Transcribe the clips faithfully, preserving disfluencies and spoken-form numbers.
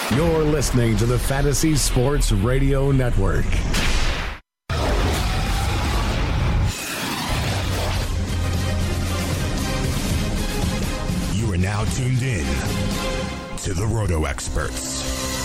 You're listening to the Fantasy Sports Radio Network. You are now tuned in to the Roto Experts.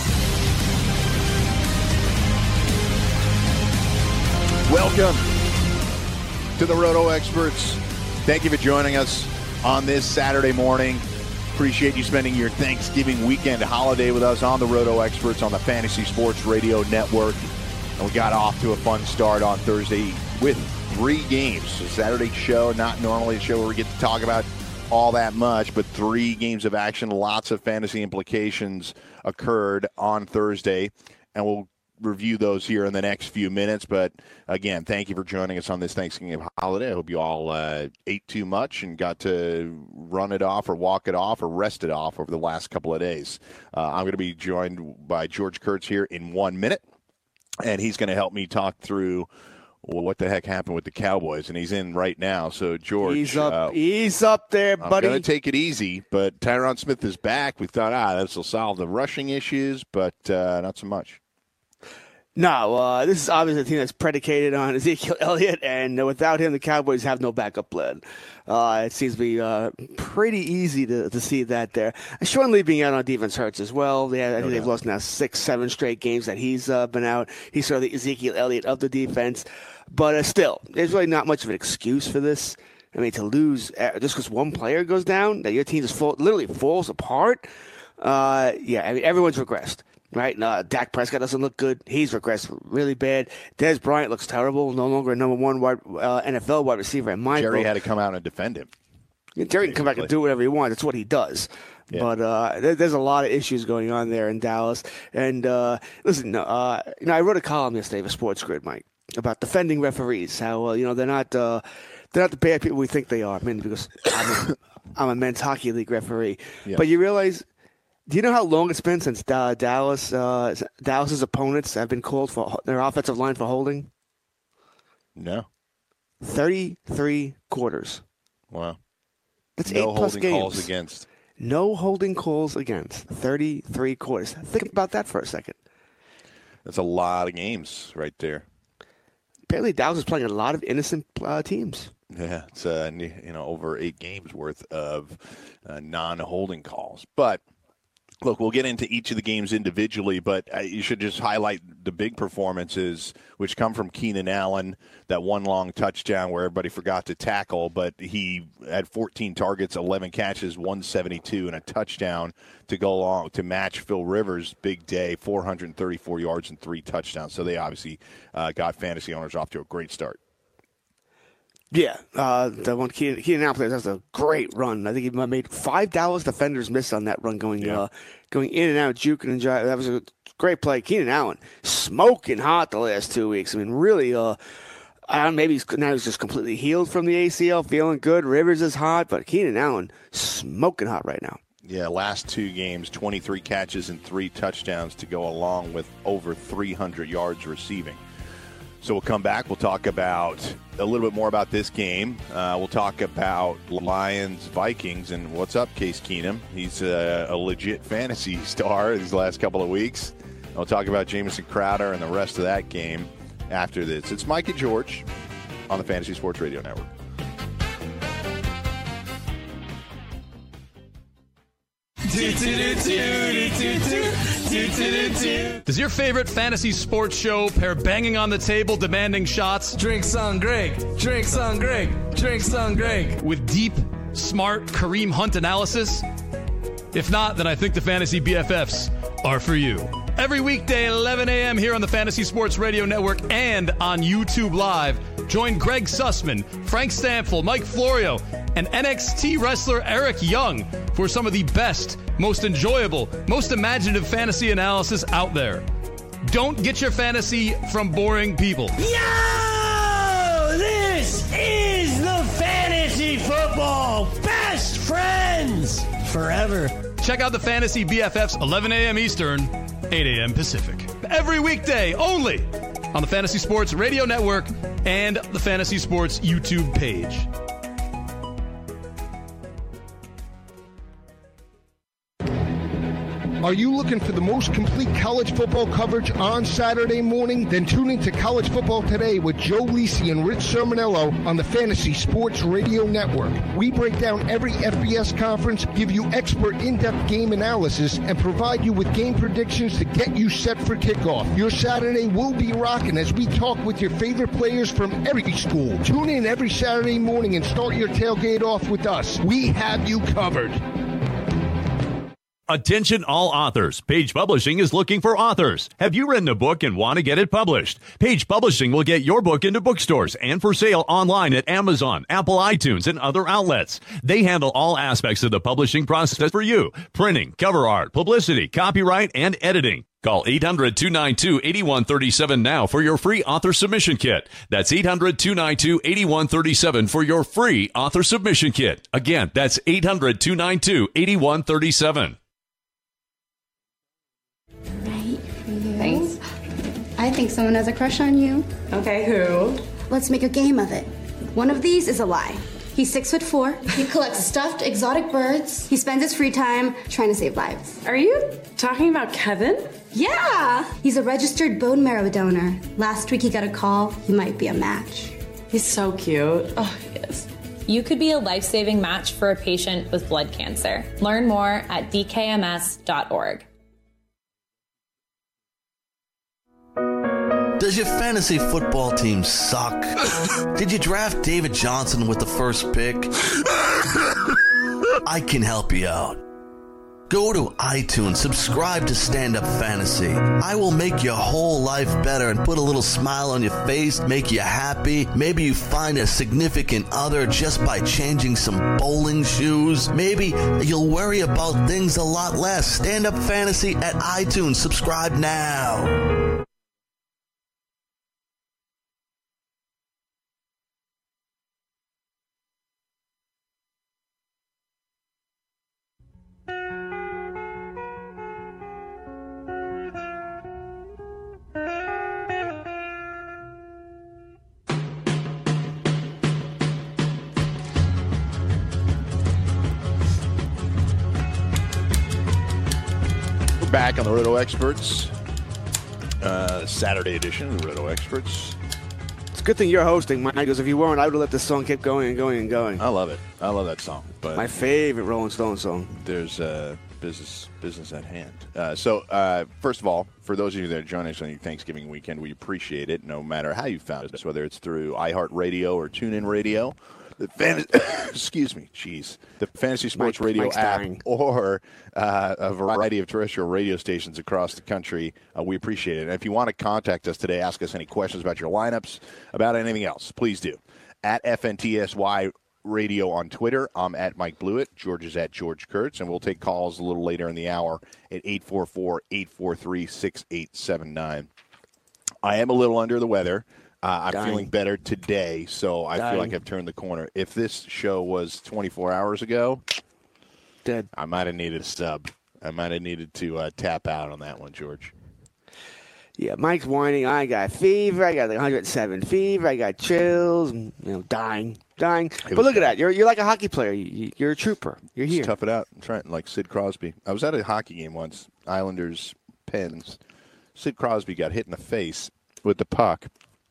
Welcome to the Roto Experts. Thank you for joining us on this Saturday morning. Appreciate you spending your Thanksgiving weekend holiday with us on the Roto Experts on the Fantasy Sports Radio Network. And we got off to a fun start on Thursday with three games. So Saturday show, not normally a show where we get to talk about all that much, but three games of action. Lots of fantasy implications occurred on Thursday, and we'll review those here in the next few minutes. But again, thank you for joining us on this Thanksgiving holiday. I hope you all uh, ate too much and got to run it off or walk it off or rest it off over the last couple of days. Uh, I'm going to be joined by George Kurtz here in one minute, and he's going to help me talk through well, what the heck happened with the Cowboys, and he's in right now. So, George, he's up, uh, he's up there, buddy. I'm going to take it easy, but Tyron Smith is back. We thought, ah, this will solve the rushing issues, but uh, not so much. No, uh, this is obviously a team that's predicated on Ezekiel Elliott, and without him, the Cowboys have no backup plan. Uh, it seems to be uh, pretty easy to, to see that there. And Sean Lee being out on defense hurts as well. They, I think no they've doubt. lost now six, seven straight games that he's uh, been out. He's sort of the Ezekiel Elliott of the defense. But uh, still, there's really not much of an excuse for this. I mean, to lose uh, just because one player goes down, that your team just fall, literally falls apart. Uh, yeah, I mean, everyone's regressed. Right? Uh, Dak Prescott doesn't look good. He's regressed really bad. Dez Bryant looks terrible. No longer a number one wide, uh, N F L wide receiver in my Jerry book. had to come out and defend him. Yeah, Jerry can come back and do whatever he wants. That's what he does. Yeah. But uh, there, there's a lot of issues going on there in Dallas. And uh, listen, uh, you know, I wrote a column yesterday for Sports Grid, Mike, about defending referees. How uh, you know they're not uh, they're not the bad people we think they are. I mean, because I'm a, I'm a men's hockey league referee. Yeah. But you realize. Do you know how long it's been since uh, Dallas uh, Dallas's opponents have been called for their offensive line for holding? No. thirty-three quarters. Wow. That's no eight plus holding games. calls against. No holding calls against. thirty-three quarters. Think about that for a second. That's a lot of games right there. Apparently Dallas is playing a lot of innocent uh, teams. Yeah, it's uh, you know over eight games worth of uh, non-holding calls. But look, we'll get into each of the games individually, but you should just highlight the big performances, which come from Keenan Allen, that one long touchdown where everybody forgot to tackle, but he had fourteen targets, eleven catches, one seventy-two, and a touchdown to go along to match Phil Rivers' big day, four hundred thirty-four yards and three touchdowns. So they obviously uh, got fantasy owners off to a great start. Yeah, uh, the one Keenan, Keenan Allen plays has a great run. I think he made five Dallas defenders miss on that run, going yeah. uh, going in and out, juking and driving. That was a great play. Keenan Allen smoking hot the last two weeks. I mean, really. Uh, I don't know, maybe he's, now he's just completely healed from the A C L, feeling good. Rivers is hot, but Keenan Allen smoking hot right now. Yeah, last two games, twenty-three catches and three touchdowns to go along with over three hundred yards receiving. So we'll come back. We'll talk about a little bit more about this game. Uh, we'll talk about Lions, Vikings, and what's up, Case Keenum. He's a, a legit fantasy star these last couple of weeks. We'll talk about Jamison Crowder and the rest of that game after this. It's Mike and George on the Fantasy Sports Radio Network. Does your favorite fantasy sports show pair banging on the table, demanding shots? Drinks on Greg. Drinks on Greg. Drinks on Greg. With deep, smart Kareem Hunt analysis? If not, then I think the Fantasy B F Fs are for you. Every weekday at eleven a.m. here on the Fantasy Sports Radio Network and on YouTube Live, join Greg Sussman, Frank Stanfield, Mike Florio, and N X T wrestler Eric Young for some of the best, most enjoyable, most imaginative fantasy analysis out there. Don't get your fantasy from boring people. Yo! This is the Fantasy Football Best Friends Forever. Check out the Fantasy B F Fs, eleven a.m. Eastern, eight a.m. Pacific. Every weekday, only on the Fantasy Sports Radio Network and the Fantasy Sports YouTube page. Are you looking for the most complete college football coverage on Saturday morning? Then tune in to College Football Today with Joe Lisi and Rich Sermonello on the Fantasy Sports Radio Network. We break down every F B S conference, give you expert in-depth game analysis, and provide you with game predictions to get you set for kickoff. Your Saturday will be rocking as we talk with your favorite players from every school. Tune in every Saturday morning and start your tailgate off with us. We have you covered. Attention all authors. Page Publishing is looking for authors. Have you written a book and want to get it published? Page Publishing will get your book into bookstores and for sale online at Amazon, Apple iTunes, and other outlets. They handle all aspects of the publishing process for you. Printing, cover art, publicity, copyright, and editing. Call eight hundred, two nine two, eight one three seven now for your free author submission kit. That's eight hundred, two nine two, eight one three seven for your free author submission kit. Again, that's eight hundred, two nine two, eight one three seven. Right for you. Thanks. I think someone has a crush on you. Okay, who? Let's make a game of it. One of these is a lie. He's six foot four. He collects stuffed exotic birds. He spends his free time trying to save lives. Are you talking about Kevin? Yeah. He's a registered bone marrow donor. Last week he got a call. He might be a match. He's so cute. Oh, he is. You could be a life-saving match for a patient with blood cancer. Learn more at d k m s dot org. Does your fantasy football team suck? Did you draft David Johnson with the first pick? I can help you out. Go to iTunes, subscribe to Stand Up Fantasy. I will make your whole life better and put a little smile on your face, make you happy. Maybe you find a significant other just by changing some bowling shoes. Maybe you'll worry about things a lot less. Stand Up Fantasy at iTunes. Subscribe now. Back on the Roto Experts, uh, Saturday edition of the Roto Experts. It's a good thing you're hosting, Mike, because if you weren't, I would have let this song keep going and going and going. I love it. I love that song. But my favorite Rolling Stones song. There's uh, business business at hand. Uh, so, uh, first of all, for those of you that are joining us on your Thanksgiving weekend, we appreciate it, no matter how you found us, whether it's through iHeartRadio or TuneIn Radio. The fan- excuse me, jeez. The Fantasy Sports Mike, Radio Mike's app dying. or uh, a variety of terrestrial radio stations across the country. Uh, we appreciate it. And if you want to contact us today, ask us any questions about your lineups, about anything else, please do. At F N T S Y Radio on Twitter, I'm at Mike Blewett. George is at George Kurtz. And we'll take calls a little later in the hour at eight four four, eight four three, six eight seven nine. I am a little under the weather. Uh, I'm Dying. feeling better today, so I Dying. feel like I've turned the corner. If this show was twenty-four hours ago, dead. I might have needed a sub. I might have needed to uh, tap out on that one, George. Yeah, Mike's whining. I got fever. I got like one hundred seven fever. I got chills. You know, dying, dying. But look at that. You're you're like a hockey player. You, you're a trooper. You're here. Just tough it out. I'm trying, like Sid Crosby. I was at a hockey game once. Islanders Pens. Sid Crosby got hit in the face with the puck.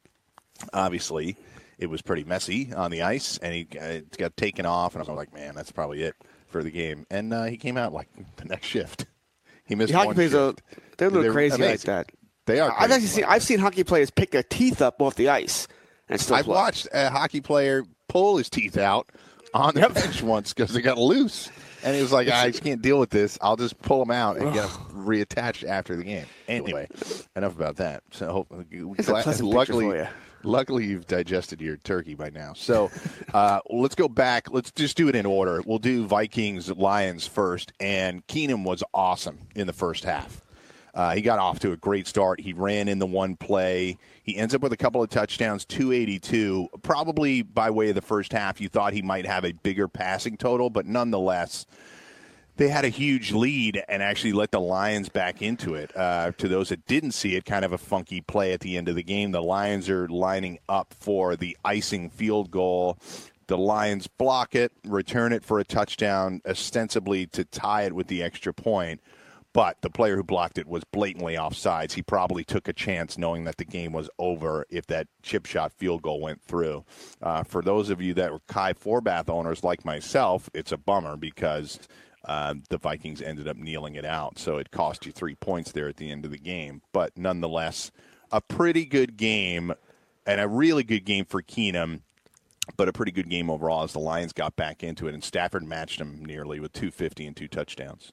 Obviously, it was pretty messy on the ice, and he uh, got taken off, and I was like, man, that's probably it for the game. And uh, he came out like the next shift. He missed the hockey one players shift. Are, they're a little they're crazy amazing. like that. They are. I've actually seen. I've seen hockey players pick their teeth up off the ice and still I've play. watched a hockey player pull his teeth out on the yep. bench once because they got loose. And he was like, I just can't deal with this. I'll just pull them out and get them reattached after the game. Anyway, enough about that. So, it's glad, a pleasant luckily, for you. Luckily, you've digested your turkey by now. So uh, let's go back. Let's just do it in order. We'll do Vikings-Lions first. And Keenum was awesome in the first half. Uh, he got off to a great start. He ran in the one play. He ends up with a couple of touchdowns, two eighty-two. Probably by way of the first half, you thought he might have a bigger passing total, but nonetheless, they had a huge lead and actually let the Lions back into it. Uh, to those that didn't see it, kind of a funky play at the end of the game. The Lions are lining up for the icing field goal. The Lions block it, return it for a touchdown, ostensibly to tie it with the extra point. But the player who blocked it was blatantly offsides. He probably took a chance knowing that the game was over if that chip shot field goal went through. Uh, for those of you that were Kai Forbath owners like myself, it's a bummer because uh, the Vikings ended up kneeling it out. So it cost you three points there at the end of the game. But nonetheless, a pretty good game and a really good game for Keenum, but a pretty good game overall as the Lions got back into it. And Stafford matched him nearly with two fifty and two touchdowns.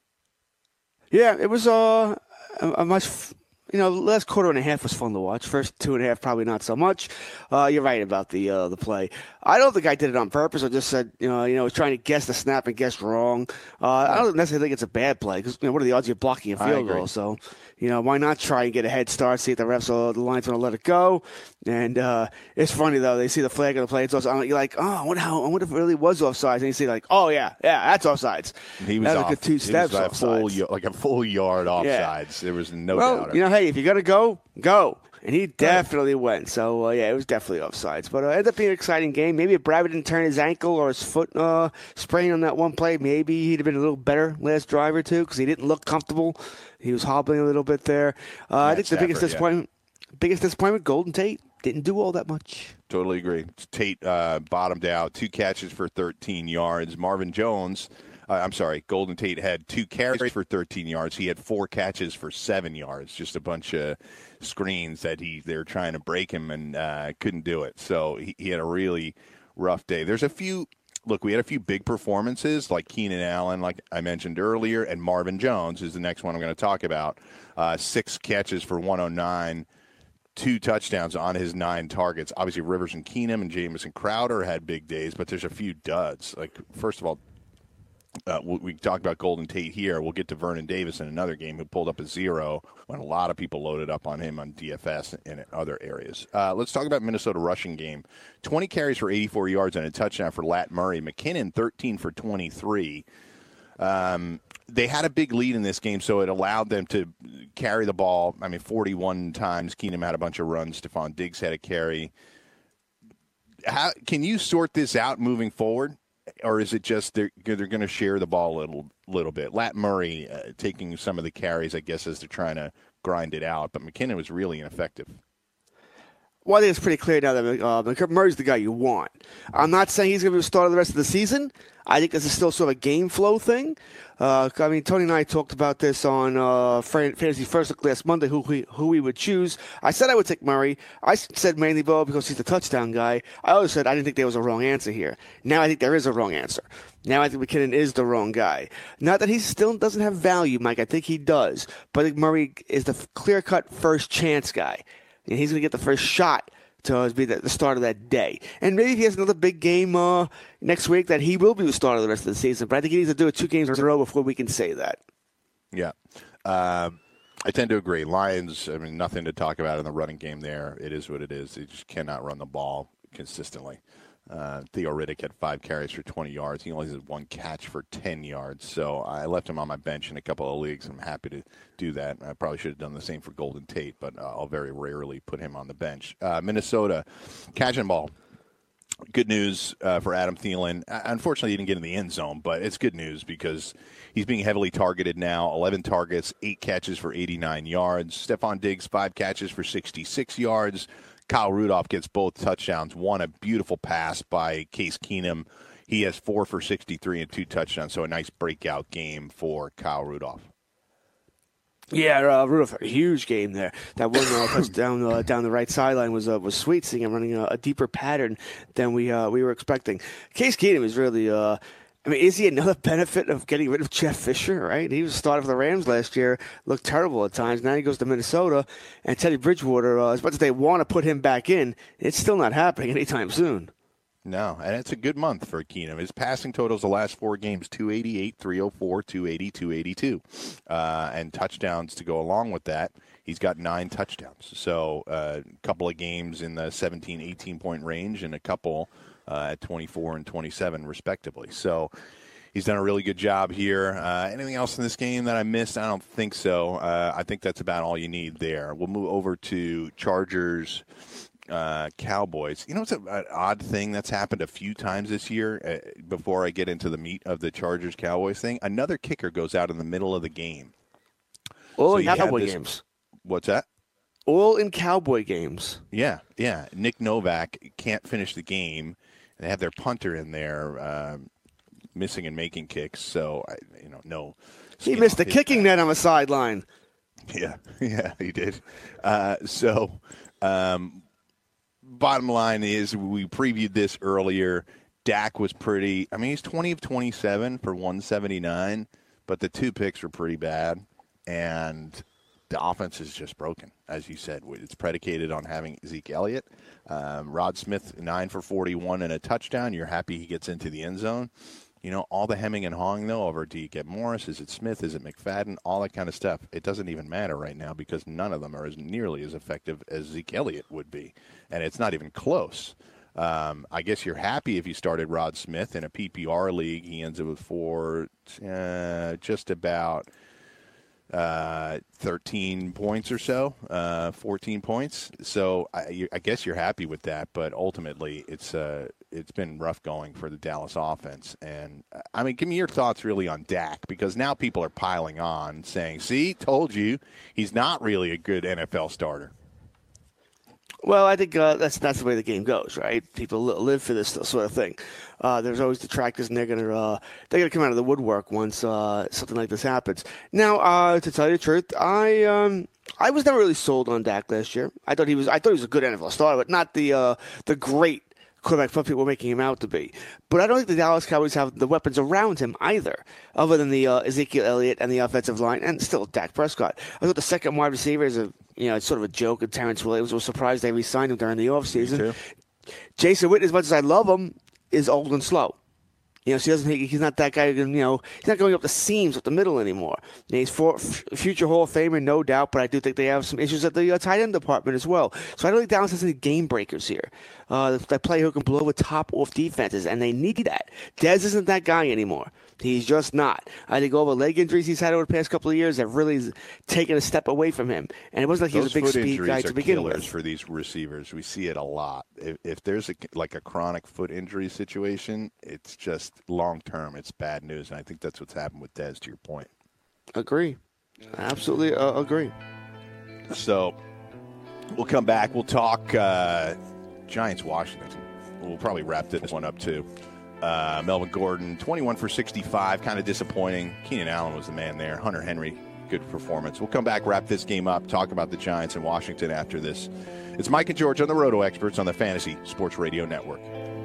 Yeah, it was uh, a, a much, you know, last quarter and a half was fun to watch. First two and a half, probably not so much. Uh, you're right about the uh, the play. I don't think I did it on purpose. I just said, you know, you know, was trying to guess the snap and guess wrong. Uh, I don't necessarily think it's a bad play because, you know, what are the odds you're blocking a field goal? So, you know, why not try and get a head start, see if the refs or the Lions want to let it go? And uh, it's funny, though. They see the flag of the play. It's also, you're like, oh, I wonder, how, I wonder if it really was offsides. And you see, like, oh, yeah, yeah, that's offsides. He was that off. Like a two steps like, offsides. Full, like a full yard offsides. Yeah. There was no well, doubt. You know, hey, if you're going to go, go. And he definitely right. went. So, uh, yeah, it was definitely offsides. But uh, it ended up being an exciting game. Maybe if Bradford didn't turn his ankle or his foot uh, sprain on that one play, maybe he'd have been a little better last drive or two because he didn't look comfortable. He was hobbling a little bit there. Uh, I think the Stafford, biggest disappointment, yeah. biggest disappointment, Golden Tate didn't do all that much. Totally agree. Tate uh, bottomed out, two catches for thirteen yards. Marvin Jones, uh, I'm sorry, Golden Tate had two carries for thirteen yards. He had four catches for seven yards. Just a bunch of screens that he they were trying to break him and uh, couldn't do it. So he, he had a really rough day. There's a few. Look, we had a few big performances like Keenan Allen, like I mentioned earlier, and Marvin Jones is the next one I'm going to talk about. Uh, six catches for one oh nine, two touchdowns on his nine targets. Obviously, Rivers and Keenum and Jamison Crowder had big days, but there's a few duds. Like, first of all, Uh, we talked about Golden Tate here. We'll get to Vernon Davis in another game who pulled up a zero when a lot of people loaded up on him on D F S and in other areas. Uh, let's talk about Minnesota rushing game. twenty carries for eighty-four yards and a touchdown for Lat Murray. McKinnon, thirteen for twenty-three. Um, they had a big lead in this game, so it allowed them to carry the ball. I mean, forty-one times. Keenum had a bunch of runs. Stephon Diggs had a carry. How, can you sort this out moving forward? Or is it just they're, they're going to share the ball a little little bit? Lat Murray uh, taking some of the carries, I guess, as they're trying to grind it out. But McKinnon was really ineffective. Well, I think it's pretty clear now that uh, Murray's the guy you want. I'm not saying he's going to be the starter the rest of the season. I think this is still sort of a game flow thing. Uh, I mean, Tony and I talked about this on uh, Fantasy First Look last Monday, who we, who we would choose. I said I would take Murray. I said mainly, Bo, because he's the touchdown guy. I always said I didn't think there was a wrong answer here. Now I think there is a wrong answer. Now I think McKinnon is the wrong guy. Not that he still doesn't have value, Mike. I think he does. But I think Murray is the clear-cut first chance guy. And he's going to get the first shot to be the, the start of that day. And maybe if he has another big game uh, next week, that he will be the starter the rest of the season. But I think he needs to do it two games in a row before we can say that. Yeah. Um, I tend to agree. Lions, I mean, nothing to talk about in the running game there. It is what it is. They just cannot run the ball consistently. Uh, Theo Riddick had five carries for twenty yards. He only had one catch for ten yards. So I left him on my bench in a couple of leagues. I'm happy to do that. I probably should have done the same for Golden Tate, but uh, I'll very rarely put him on the bench. Uh, Minnesota, catching the ball. Good news uh, for Adam Thielen. Uh, unfortunately, he didn't get in the end zone, but it's good news because he's being heavily targeted now. eleven targets, eight catches for eighty-nine yards. Stephon Diggs, five catches for sixty-six yards. Kyle Rudolph gets both touchdowns. One, a beautiful pass by Case Keenum. He has four for sixty-three and two touchdowns, so a nice breakout game for Kyle Rudolph. Yeah, uh, Rudolph, a huge game there. That one uh, touchdown uh, down the right sideline was uh, was sweet, seeing him running a, a deeper pattern than we uh, we were expecting. Case Keenum is really, uh, I mean, is he another benefit of getting rid of Jeff Fisher, right? He was started for the Rams last year, looked terrible at times. Now he goes to Minnesota, and Teddy Bridgewater, uh, as much as they want to put him back in, it's still not happening anytime soon. No, and it's a good month for Keenum. His passing totals the last four games, two eighty-eight, three oh four, two eighty, two eighty-two. Uh, and touchdowns to go along with that. He's got nine touchdowns. So a uh, couple of games in the seventeen, eighteen-point range and a couple uh, at twenty-four and twenty-seven, respectively. So he's done a really good job here. Uh, anything else in this game that I missed? I don't think so. Uh, I think that's about all you need there. We'll move over to Chargers Uh, Cowboys. You know, it's a, an odd thing that's happened a few times this year. Uh, before I get into the meat of the Chargers Cowboys thing, another kicker goes out in the middle of the game. All So in you had Cowboy this- games. What's that? All in Cowboy games. Yeah, yeah. Nick Novak can't finish the game. They have their punter in there um, missing and making kicks. So, I, you know, no. He skin missed off the his kicking back. net on the sideline. Yeah, yeah, he did. Uh, so, um, bottom line is we previewed this earlier. Dak was pretty – I mean, he's twenty of twenty-seven for one seventy-nine, but the two picks were pretty bad. And the offense is just broken, as you said. It's predicated on having Zeke Elliott. Um, Rod Smith, nine for forty-one and a touchdown. You're happy he gets into the end zone. You know, all the hemming and hawing, though, over do you get Morris? Is it Smith? Is it McFadden? All that kind of stuff. It doesn't even matter right now because none of them are as nearly as effective as Zeke Elliott would be. And it's not even close. Um, I guess you're happy if you started Rod Smith in a P P R league. He ends up with four, uh, just about uh, thirteen points or so, uh, fourteen points. So I, you, I guess you're happy with that. But ultimately, it's uh, it's been rough going for the Dallas offense. And I mean, give me your thoughts really on Dak, because now people are piling on saying, "See, told you, he's not really a good N F L starter." Well, I think uh, that's that's the way the game goes, right? People li- live for this sort of thing. Uh, there's always detractors, and they're gonna uh, they're gonna come out of the woodwork once uh, something like this happens. Now, uh, to tell you the truth, I um, I was never really sold on Dak last year. I thought he was I thought he was a good N F L starter, but not the uh, the great quarterback some people were making him out to be. But I don't think the Dallas Cowboys have the weapons around him either, other than the uh, Ezekiel Elliott and the offensive line, and still Dak Prescott. I thought the second wide receiver is a you know it's sort of a joke, and Terrence Williams was surprised they re-signed him during the offseason. Jason Witten, as much as I love him, is old and slow. You know, so he doesn't. He's not that guy. You know, he's not going up the seams up the middle anymore. You know, he's for f- future Hall of Famer, no doubt. But I do think they have some issues at the uh, tight end department as well. So I don't think Dallas has any game breakers here. Uh, that player who can blow the top off defenses, and they need that. Dez isn't that guy anymore. He's just not. I think all the leg injuries he's had over the past couple of years have really taken a step away from him. And it wasn't like he was a big speed guy to begin with. Those foot injuries are killers for these receivers. We see it a lot. If, if there's a, like a chronic foot injury situation, it's just long term. It's bad news, and I think that's what's happened with Dez. To your point, agree. Absolutely uh, agree. So we'll come back. We'll talk uh, Giants Washington. We'll probably wrap this one up too. Uh, Melvin Gordon, twenty-one for sixty-five, kind of disappointing. Keenan Allen was the man there. Hunter Henry, good performance. We'll come back, wrap this game up, talk about the Giants and Washington after this. It's Mike and George on the Roto Experts on the Fantasy Sports Radio Network.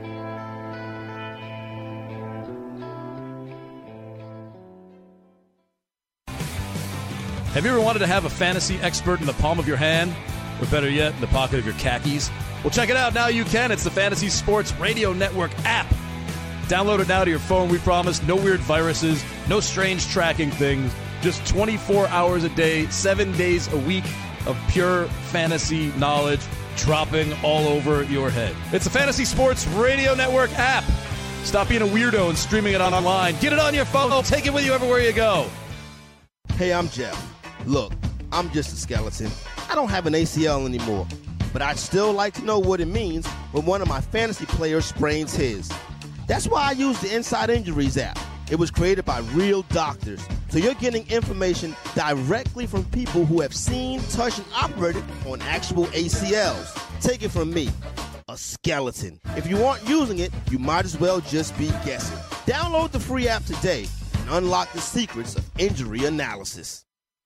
Have you ever wanted to have a fantasy expert in the palm of your hand? Or better yet, in the pocket of your khakis? Well, check it out. Now you can. It's the Fantasy Sports Radio Network app. Download it now to your phone. We promise no weird viruses, no strange tracking things, just twenty-four hours a day, seven days a week of pure fantasy knowledge dropping all over your head. It's the Fantasy Sports Radio Network app. Stop being a weirdo and streaming it on online. Get it on your phone. Take it with you everywhere you go. Hey, I'm Jeff. Look, I'm just a skeleton. I don't have an A C L anymore, but I'd still like to know what it means when one of my fantasy players sprains his. That's why I use the Inside Injuries app. It was created by real doctors, so you're getting information directly from people who have seen, touched, and operated on actual A C Ls. Take it from me, a skeleton. If you aren't using it, you might as well just be guessing. Download the free app today and unlock the secrets of injury analysis.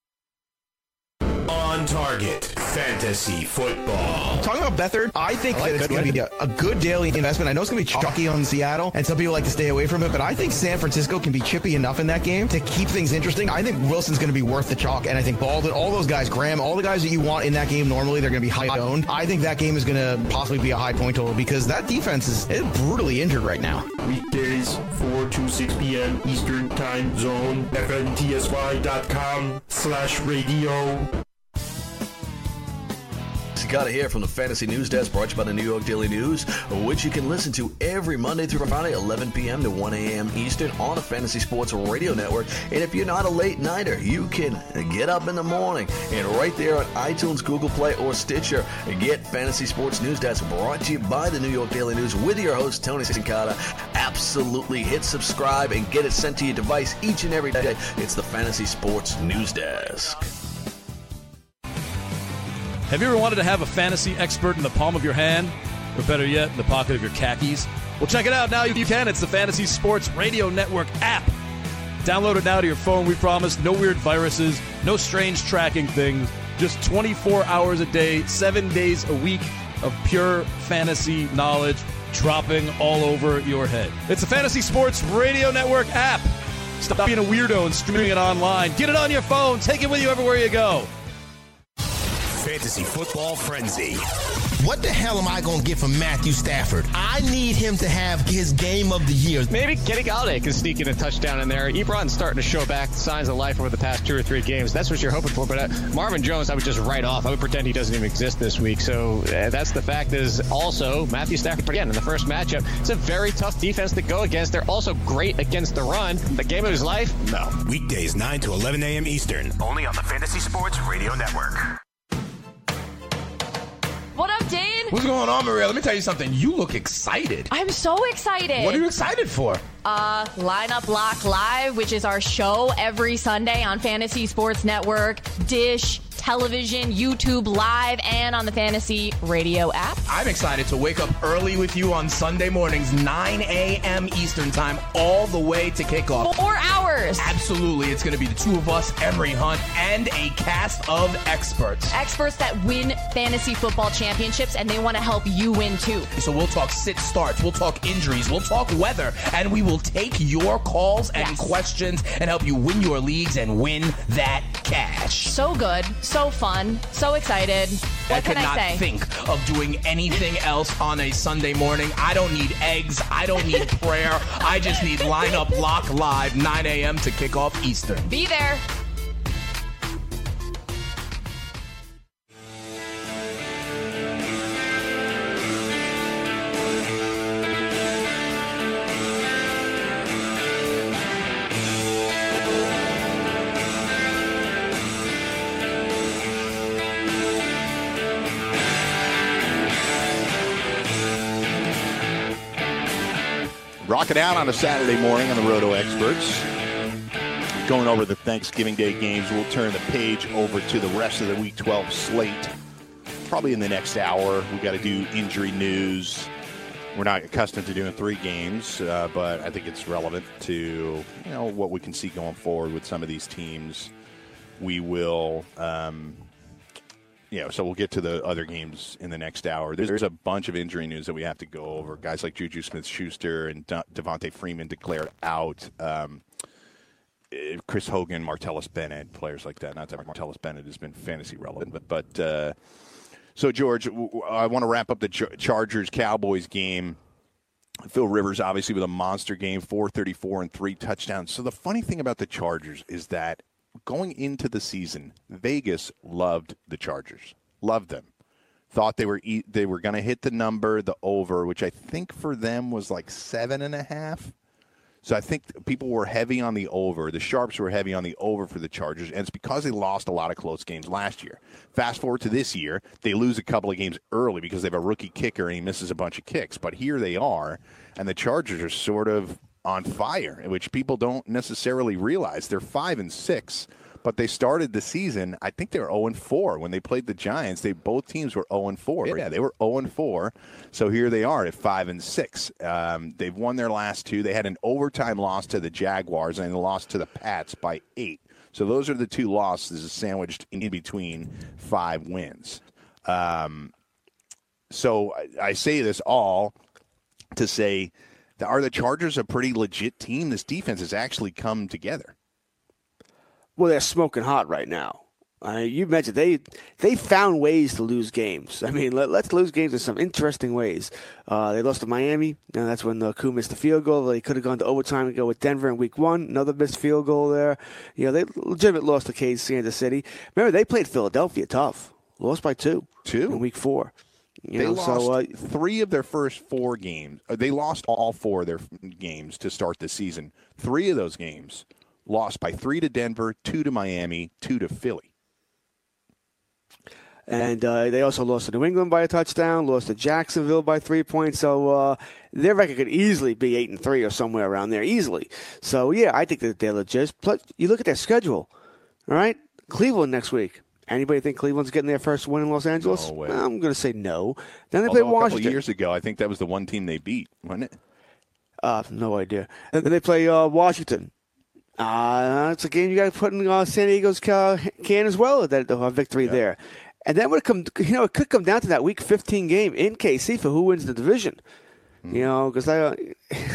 On Target Fantasy Football. Talking about Beathard, I think I like that it's going to be a, a good daily investment. I know it's going to be chalky on Seattle, and some people like to stay away from it, but I think San Francisco can be chippy enough in that game to keep things interesting. I think Wilson's going to be worth the chalk, and I think Baldwin, all those guys, Graham, all the guys that you want in that game normally, they're going to be high owned. I think that game is going to possibly be a high point total because that defense is, is brutally injured right now. Weekdays, four to six p.m. Eastern Time Zone, F N T S Y dot com slash radio. You got to hear from the Fantasy News Desk, brought to you by the New York Daily News, which you can listen to every Monday through Friday, eleven p.m. to one a.m. Eastern on the Fantasy Sports Radio Network. And if you're not a late nighter, you can get up in the morning and right there on iTunes, Google Play, or Stitcher, get Fantasy Sports News Desk, brought to you by the New York Daily News with your host, Tony Sincata. Absolutely hit subscribe and get it sent to your device each and every day. It's the Fantasy Sports News Desk. Have you ever wanted to have a fantasy expert in the palm of your hand? Or better yet, in the pocket of your khakis? Well, check it out now. You can. It's the Fantasy Sports Radio Network app. Download it now to your phone. We promise no weird viruses, no strange tracking things. Just twenty-four hours a day, seven days a week of pure fantasy knowledge dropping all over your head. It's the Fantasy Sports Radio Network app. Stop being a weirdo and streaming it online. Get it on your phone. Take it with you everywhere you go. Fantasy Football Frenzy. What the hell am I going to get from Matthew Stafford? I need him to have his game of the year. Maybe Kenny Galladay can sneak in a touchdown in there. Ebron's starting to show back signs of life over the past two or three games. That's what you're hoping for. But uh, Marvin Jones, I would just write off. I would pretend he doesn't even exist this week. So uh, that's the fact is also Matthew Stafford, again, in the first matchup, it's a very tough defense to go against. They're also great against the run. The game of his life? No. Weekdays nine to eleven a.m. Eastern, only on the Fantasy Sports Radio Network. What up, Dane? What's going on, Maria? Let me tell you something. You look excited. I'm so excited. What are you excited for? Uh, Lineup Lock Live, which is our show every Sunday on Fantasy Sports Network, Dish, television, YouTube Live, and on the Fantasy Radio app. I'm excited to wake up early with you on Sunday mornings, nine a.m. Eastern time, all the way to kickoff. Four hours. Absolutely. It's going to be the two of us, Emery Hunt, and a cast of experts. Experts that win fantasy football championships, and they want to help you win, too. So we'll talk sit starts, we'll talk injuries, we'll talk weather, and we will take your calls and yes. questions and help you win your leagues and win that cash. So good. So fun. So excited. What I can I say? I cannot think of doing anything else on a Sunday morning. I don't need eggs. I don't need prayer. I just need Lineup Lock Live, nine a.m. to kick off Eastern. Be there. Rocking out on a Saturday morning on the Roto Experts. Going over the Thanksgiving Day games. We'll turn the page over to the rest of the Week twelve slate. Probably in the next hour. We've got to do injury news. We're not accustomed to doing three games, uh, but I think it's relevant to you know what we can see going forward with some of these teams. We will... Um, Yeah, so we'll get to the other games in the next hour. There's, there's a bunch of injury news that we have to go over. Guys like Juju Smith-Schuster and De- Devontae Freeman declared out. Um, Chris Hogan, Martellus Bennett, players like that. Not that Martellus Bennett has been fantasy relevant, but but uh, so George, I want to wrap up the Ch- Chargers-Cowboys game. Phil Rivers, obviously, with a monster game, four thirty-four and three touchdowns. So the funny thing about the Chargers is that going into the season, Vegas loved the Chargers, loved them, thought they were they were going to hit the number, the over, which I think for them was like seven and a half. So I think people were heavy on the over. The Sharps were heavy on the over for the Chargers, and it's because they lost a lot of close games last year. Fast forward to this year, they lose a couple of games early because they have a rookie kicker and he misses a bunch of kicks. But here they are, and the Chargers are sort of on fire, which people don't necessarily realize. They're five and six, but they started the season, I think they were oh and four. When they played the Giants, they both teams were oh and four. Yeah, they were oh and four. So here they are at five and six. Um, they've won their last two. They had an overtime loss to the Jaguars and they lost to the Pats by eight. So those are the two losses sandwiched in between five wins. Um, so I, I say this all to say, are the Chargers a pretty legit team? This defense has actually come together. Well, they're smoking hot right now. Uh, you mentioned they they found ways to lose games. I mean, let, let's lose games in some interesting ways. Uh, they lost to Miami. And that's when the Koo missed the field goal. They could have gone to overtime and go with Denver in week one. Another missed field goal there. You know, they legitimately lost to Kansas City. Remember, they played Philadelphia tough. Lost by two. Two? In week four. You they know, lost so, uh, three of their first four games. They lost all four of their games to start the season. Three of those games lost by three to Denver, two to Miami, two to Philly. And uh, they also lost to New England by a touchdown, lost to Jacksonville by three points. So uh, their record could easily be eight and three or somewhere around there, easily. So yeah, I think that they're legit. Plus, you look at their schedule. All right, Cleveland next week, Anybody think Cleveland's getting their first win in Los Angeles? No way. I'm going to say no. Then they Although play a couple Washington. years ago, I think that was the one team they beat, wasn't it? Uh, no idea. And then they play uh, Washington. Uh, it's a game you got to put in uh, San Diego's uh, can as well. That uh, victory yeah. there, and then when it come, you know, it could come down to that Week fifteen game in K C for who wins the division. Mm. You know, because I, uh,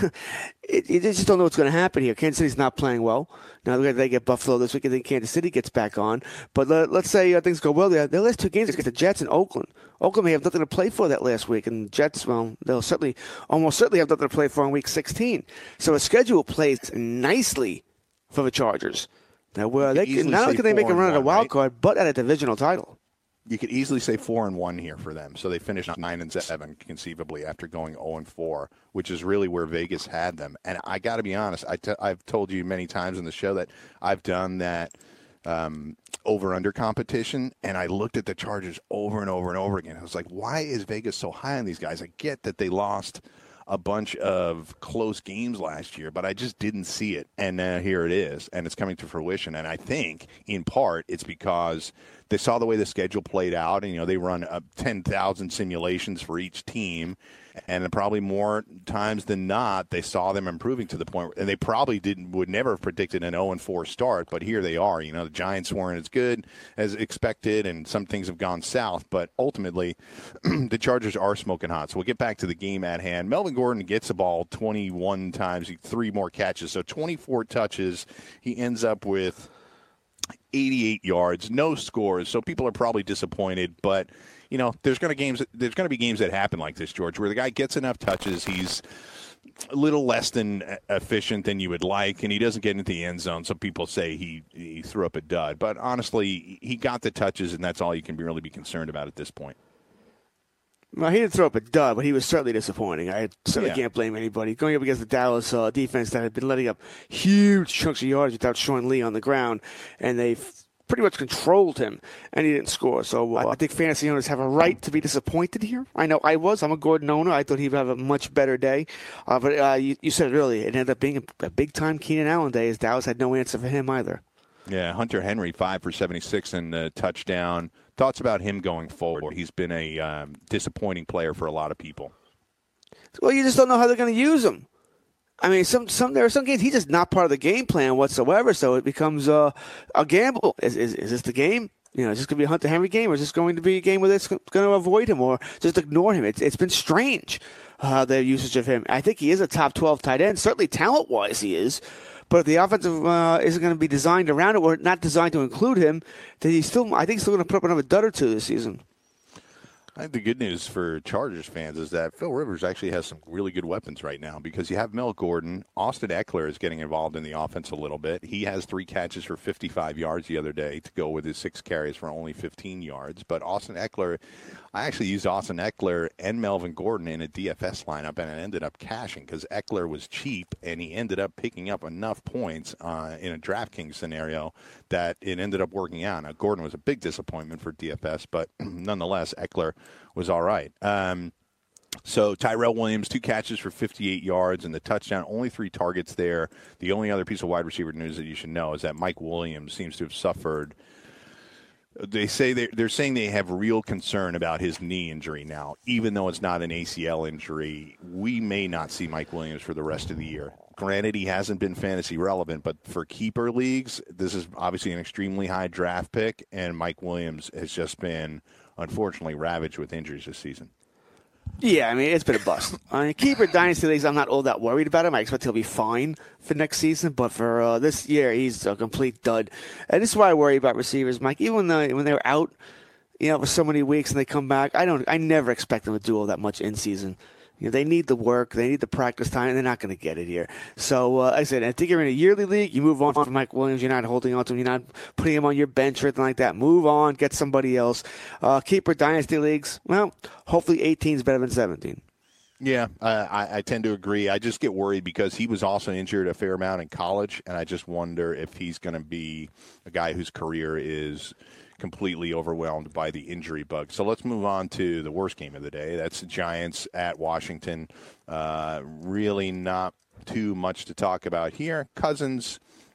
it, you just don't know what's going to happen here. Kansas City's not playing well. Now they get Buffalo this week, and then Kansas City gets back on. But let, let's say uh, things go well. Their last two games, they get the Jets and Oakland. Oakland may have nothing to play for that last week, and Jets, well, they'll certainly, almost certainly have nothing to play for in Week sixteen. So the schedule plays nicely for the Chargers. Now, well, they can, not only can they make a run at a wild card, right? but at a divisional title. You could easily say four and one here for them. So they finished nine and seven conceivably after going zero and four, which is really where Vegas had them. And I got to be honest, I t- I've told you many times in the show that I've done that um, over-under competition, and I looked at the Chargers over and over and over again. I was like, why is Vegas so high on these guys? I get that they lost a bunch of close games last year, but I just didn't see it. And uh, here it is, and it's coming to fruition. And I think, in part, it's because they saw the way the schedule played out, and, you know, they run uh, ten thousand simulations for each team, and probably more times than not, they saw them improving to the point, and they probably didn't would never have predicted an oh and four start, but here they are. You know, the Giants weren't as good as expected, and some things have gone south, but ultimately, the Chargers are smoking hot. So we'll get back to the game at hand. Melvin Gordon gets the ball twenty-one times, three more catches, so twenty-four touches. He ends up with eighty-eight yards, no scores. So people are probably disappointed, but you know, there's going to games. There's going to be games that happen like this, George, where the guy gets enough touches, he's a little less than efficient than you would like, and he doesn't get into the end zone. Some people say he he threw up a dud, but honestly, he got the touches, and that's all you can be, really be concerned about at this point. Well, he didn't throw up a dud, but he was certainly disappointing. I certainly yeah. can't blame anybody. Going up against the Dallas uh, defense that had been letting up huge chunks of yards without Sean Lee on the ground, and they pretty much controlled him, and he didn't score. So uh, I think fantasy owners have a right to be disappointed here. I know I was. I'm a Gordon owner. I thought he'd have a much better day. Uh, but uh, you, you said it earlier. It ended up being a, a big-time Keenan Allen day, as Dallas had no answer for him either. Yeah, Hunter Henry, five for seventy-six and a touchdown. Thoughts about him going forward? He's been a um, disappointing player for a lot of people. Well, you just don't know how they're going to use him. I mean, some some there are some games he's just not part of the game plan whatsoever, so it becomes uh, a gamble. Is, is is this the game? You know, is this going to be a Hunter Henry game, or is this going to be a game where it's going to avoid him or just ignore him? It's It's been strange, uh, their usage of him. I think he is a top twelve tight end. Certainly talent-wise he is. But if the offensive uh, isn't going to be designed around it or not designed to include him, then he's still, I think he's still going to put up another dud or two this season. I think the good news for Chargers fans is that Phil Rivers actually has some really good weapons right now, because you have Mel Gordon. Austin Eckler is getting involved in the offense a little bit. He has three catches for fifty-five yards the other day to go with his six carries for only fifteen yards. But Austin Eckler, I actually used Austin Eckler and Melvin Gordon in a D F S lineup, and it ended up cashing because Eckler was cheap, and he ended up picking up enough points uh, in a DraftKings scenario that it ended up working out. Now, Gordon was a big disappointment for D F S, but nonetheless, Eckler was all right. Um, so Tyrell Williams, two catches for fifty-eight yards and the touchdown, only three targets there. The only other piece of wide receiver news that you should know is that Mike Williams seems to have suffered. They say they're, they're saying they have real concern about his knee injury now, even though it's not an A C L injury. We may not see Mike Williams for the rest of the year. Granted, he hasn't been fantasy relevant, but for keeper leagues, this is obviously an extremely high draft pick, and Mike Williams has just been, unfortunately, ravaged with injuries this season. Yeah, I mean, it's been a bust. I mean, keeper dynasty leagues, I'm not all that worried about him. I expect he'll be fine for next season, but for uh, this year, he's a complete dud. And this is why I worry about receivers, Mike. Even when, the, when they're out, you know, for so many weeks and they come back, I don't. I never expect them to do all that much in season. You know, they need the work, they need the practice time, and they're not going to get it here. So, uh, like I said, I think you're in a yearly league. You move on from Mike Williams. You're not holding on to him. You're not putting him on your bench or anything like that. Move on, get somebody else. Uh, keeper dynasty leagues, well, hopefully eighteen is better than seventeen. Yeah, uh, I, I tend to agree. I just get worried because he was also injured a fair amount in college, and I just wonder if he's going to be a guy whose career is completely overwhelmed by the injury bug. So let's move on to the worst game of the day. That's the Giants at Washington. Uh, really not too much to talk about here. Cousins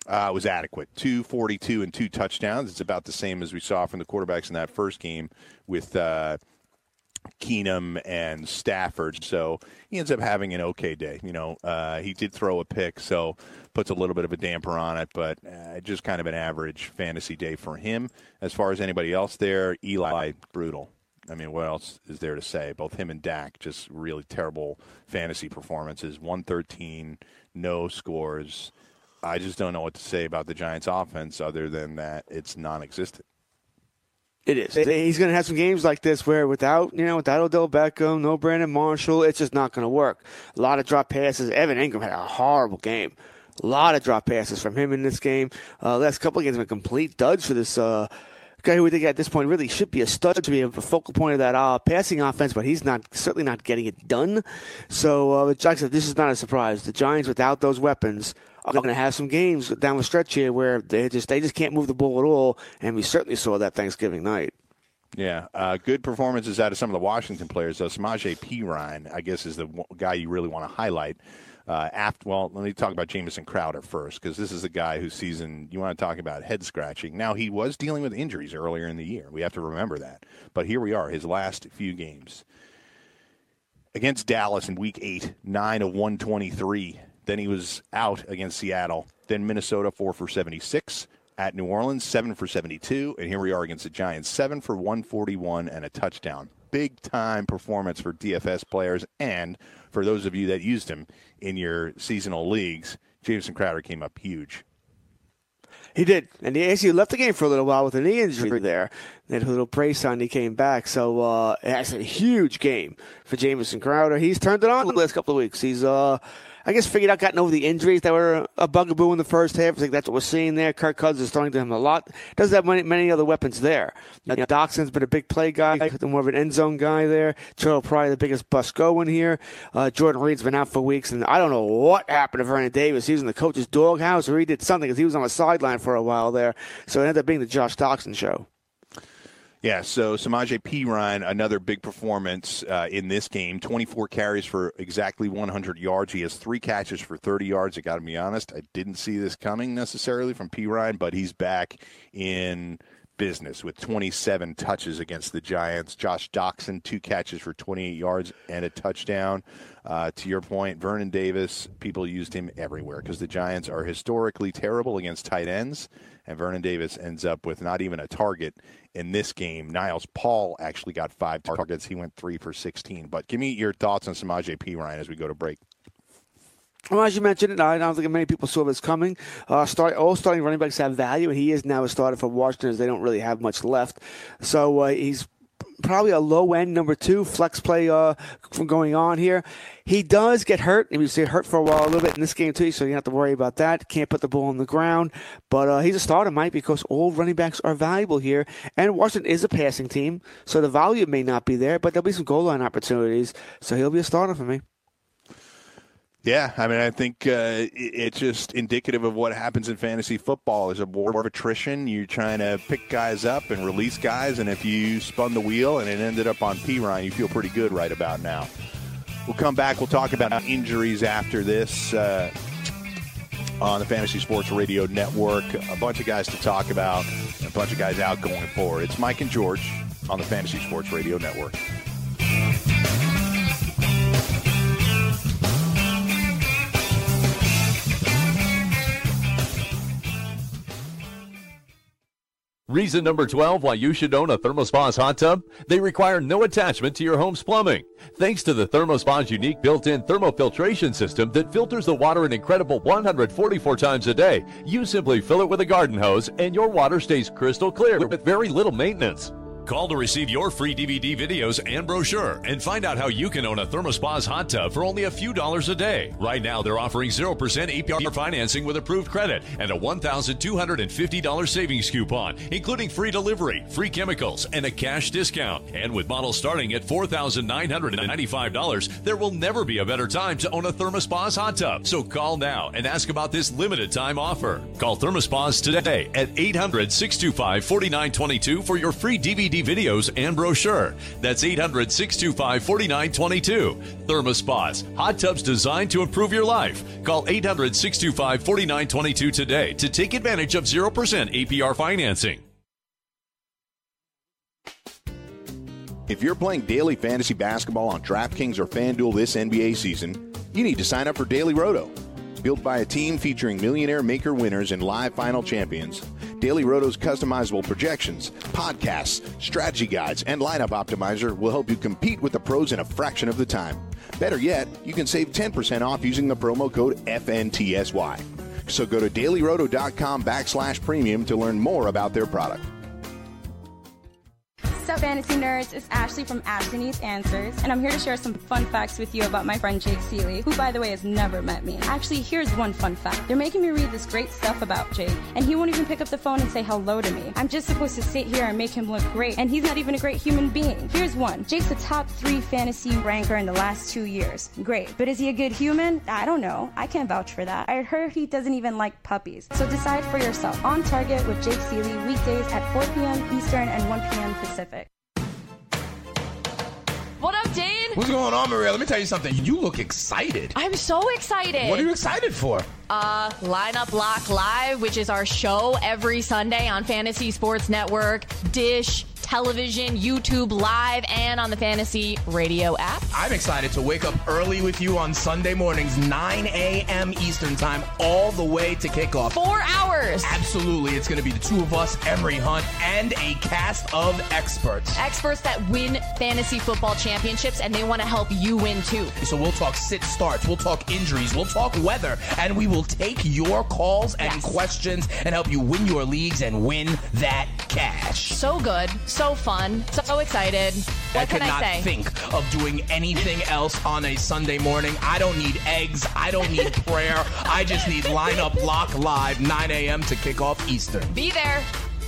uh, was adequate. two forty-two and two touchdowns. It's about the same as we saw from the quarterbacks in that first game with uh, Keenum and Stafford. So he ends up having an okay day. You know, uh, he did throw a pick, so puts a little bit of a damper on it, but uh, just kind of an average fantasy day for him. As far as anybody else there, Eli, brutal. I mean, what else is there to say? Both him and Dak, just really terrible fantasy performances. one thirteen, no scores. I just don't know what to say about the Giants' offense other than that it's non-existent. It is. He's going to have some games like this where without, you know, without Odell Beckham, no Brandon Marshall, it's just not going to work. A lot of drop passes. Evan Ingram had a horrible game. A lot of drop passes from him in this game. Uh, last couple of games have been complete duds for this uh, guy who we think at this point really should be a stud to be a focal point of that uh, passing offense, but he's not certainly not getting it done. So, uh, like I said, this is not a surprise. The Giants, without those weapons, are going to have some games down the stretch here where they just they just can't move the ball at all, and we certainly saw that Thanksgiving night. Yeah, uh, good performances out of some of the Washington players. Though Samaje Perine, I guess, is the guy you really want to highlight. Uh, after, well, let me talk about Jamison Crowder first, because this is the guy whose season you want to talk about head-scratching. Now, he was dealing with injuries earlier in the year. We have to remember that. But here we are, his last few games. Against Dallas in Week eight, nine of one twenty-three. Then he was out against Seattle. Then Minnesota, four for seventy-six. At New Orleans, seven for seventy-two. And here we are against the Giants, seven for one forty-one and a touchdown. Big-time performance for D F S players. And for those of you that used him in your seasonal leagues, Jamison Crowder came up huge. He did. And he actually left the game for a little while with a knee injury there. Then a little brace on, he came back. So uh, it's a huge game for Jamison Crowder. He's turned it on the last couple of weeks. He's, uh, I guess, figured out, gotten over the injuries that were a bugaboo in the first half. I think that's what we're seeing there. Kirk Cousins is throwing to him a lot. Doesn't have many, many other weapons there. You know, Doxson's been a big play guy, more of an end zone guy there. Terrell Pryor, the biggest bust going here. Uh, Jordan Reed's been out for weeks, and I don't know what happened to Vernon Davis. He was in the coach's doghouse, or he did something because he was on the sideline for a while there. So it ended up being the Josh Doxson show. Yeah, so Samaje Perine, another big performance uh, in this game. twenty-four carries for exactly one hundred yards. He has three catches for thirty yards. I got to be honest, I didn't see this coming necessarily from Perine, but he's back in business with twenty-seven touches against the Giants. Josh Doxson, two catches for twenty-eight yards and a touchdown. Uh, to your point, Vernon Davis, people used him everywhere because the Giants are historically terrible against tight ends, and Vernon Davis ends up with not even a target in this game. Niles Paul actually got five targets. He went three for sixteen. But give me your thoughts on Samaje Perine as we go to break. Well, as you mentioned, I don't think many people saw this coming. Uh, start, all starting running backs have value, and he is now a starter for Washington as they don't really have much left. So uh, he's probably a low-end number two flex play uh, from going on here. He does get hurt. He was hurt for a while a little bit in this game, too, so you don't have to worry about that. Can't put the ball on the ground. But uh, he's a starter, Mike, because all running backs are valuable here. And Washington is a passing team, so the volume may not be there, but there'll be some goal line opportunities. So he'll be a starter for me. Yeah, I mean, I think uh, it's just indicative of what happens in fantasy football. There's a war of attrition. You're trying to pick guys up and release guys, and if you spun the wheel and it ended up on Perine, you feel pretty good right about now. We'll come back. We'll talk about injuries after this uh, on the Fantasy Sports Radio Network. A bunch of guys to talk about, a bunch of guys out going forward. It's Mike and George on the Fantasy Sports Radio Network. Reason number twelve why you should own a ThermoSpa's hot tub? They require no attachment to your home's plumbing. Thanks to the ThermoSpa's unique built-in thermofiltration system that filters the water an incredible one hundred forty-four times a day, you simply fill it with a garden hose and your water stays crystal clear with very little maintenance. Call to receive your free D V D videos and brochure and find out how you can own a ThermoSpa's hot tub for only a few dollars a day. Right now, they're offering zero percent A P R financing with approved credit and a one thousand two hundred fifty dollars savings coupon, including free delivery, free chemicals, and a cash discount. And with models starting at four thousand nine hundred ninety-five dollars, there will never be a better time to own a ThermoSpa's hot tub. So call now and ask about this limited time offer. Call ThermoSpa's today at eight hundred, six two five, four nine two two for your free D V D D videos and brochure. That's eight hundred, six two five, four nine two two. Thermospas, hot tubs designed to improve your life. Call eight hundred, six two five, four nine two two today to take advantage of zero percent A P R financing. If you're playing daily fantasy basketball on DraftKings or FanDuel this N B A season, you need to sign up for Daily Roto. Built by a team featuring millionaire maker winners and live final champions, Daily Roto's customizable projections, podcasts, strategy guides, and lineup optimizer will help you compete with the pros in a fraction of the time. Better yet, you can save ten percent off using the promo code F N T S Y. So go to dailyroto.com backslash premium to learn more about their product. What's up, Fantasy Nerds? It's Ashley from Ashley Needs Answers, and I'm here to share some fun facts with you about my friend Jake Seeley, who, by the way, has never met me. Actually, here's one fun fact. They're making me read this great stuff about Jake, and he won't even pick up the phone and say hello to me. I'm just supposed to sit here and make him look great, and he's not even a great human being. Here's one. Jake's a top three fantasy ranker in the last two years. Great. But is he a good human? I don't know. I can't vouch for that. I heard he doesn't even like puppies. So decide for yourself. On Target with Jake Seeley, weekdays at four p.m. Eastern and one p.m. Pacific. What up, Dane? What's going on, Maria? Let me tell you something. You look excited. I'm so excited. What are you excited for? Uh, Lineup Lock Live, which is our show every Sunday on Fantasy Sports Network, Dish, television, YouTube Live, and on the Fantasy Radio app. I'm excited to wake up early with you on Sunday mornings, nine a.m. Eastern time, all the way to kickoff. Four hours. Absolutely. It's going to be the two of us, Emery Hunt, and a cast of experts. Experts that win fantasy football championships, and they want to help you win, too. So we'll talk sit starts, we'll talk injuries, we'll talk weather, and we will take your calls and yes. questions and help you win your leagues and win that cash. So good. So fun. So excited. What I can could not I say? think of doing anything else on a Sunday morning. I don't need eggs. I don't need prayer. I just need Lineup Lock Live, nine a.m. to kick off Eastern. Be there.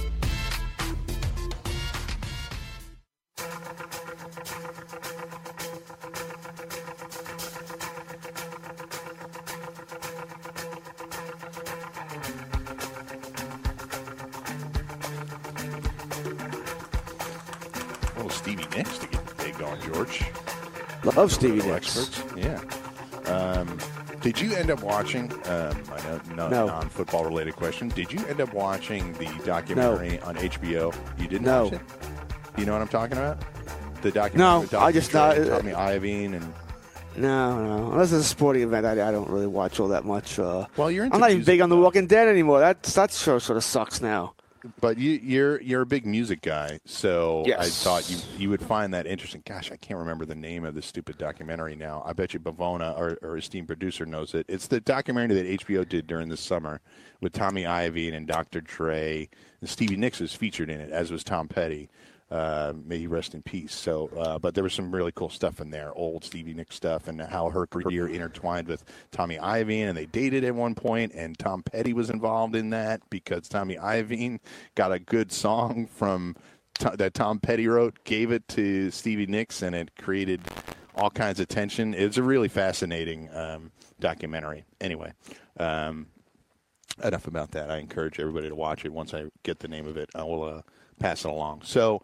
Stevie Nicks to get big on, George. Love Stevie Nicks. Experts. Yeah. Um, did you end up watching, um, I know no, no. non-football related question, did you end up watching the documentary no. on H B O? You didn't no. watch it? Do you know what I'm talking about? The documentary no, with Doctor I just Dre not. and Tommy Iovine and... No, no. Unless it's a sporting event, I, I don't really watch all that much. Uh, well, you're into I'm not even music, big on The though. Walking Dead anymore. That, that show sort of sucks now. But you, you're you're a big music guy, so yes. I thought you you would find that interesting. Gosh, I can't remember the name of this stupid documentary now. I bet you Bavona, our, our esteemed producer, knows it. It's the documentary that H B O did during the summer with Tommy Iovine and Doctor Dre. And Stevie Nicks was featured in it, as was Tom Petty. Uh, may he rest in peace. So, uh, but there was some really cool stuff in there, old Stevie Nicks stuff, and how her career intertwined with Tommy Iovine, and they dated at one point, and Tom Petty was involved in that because Tommy Iovine got a good song from that Tom Petty wrote, gave it to Stevie Nicks, and it created all kinds of tension. It was a really fascinating um, documentary. Anyway, um, enough about that. I encourage everybody to watch it. Once I get the name of it, I will uh, pass it along. So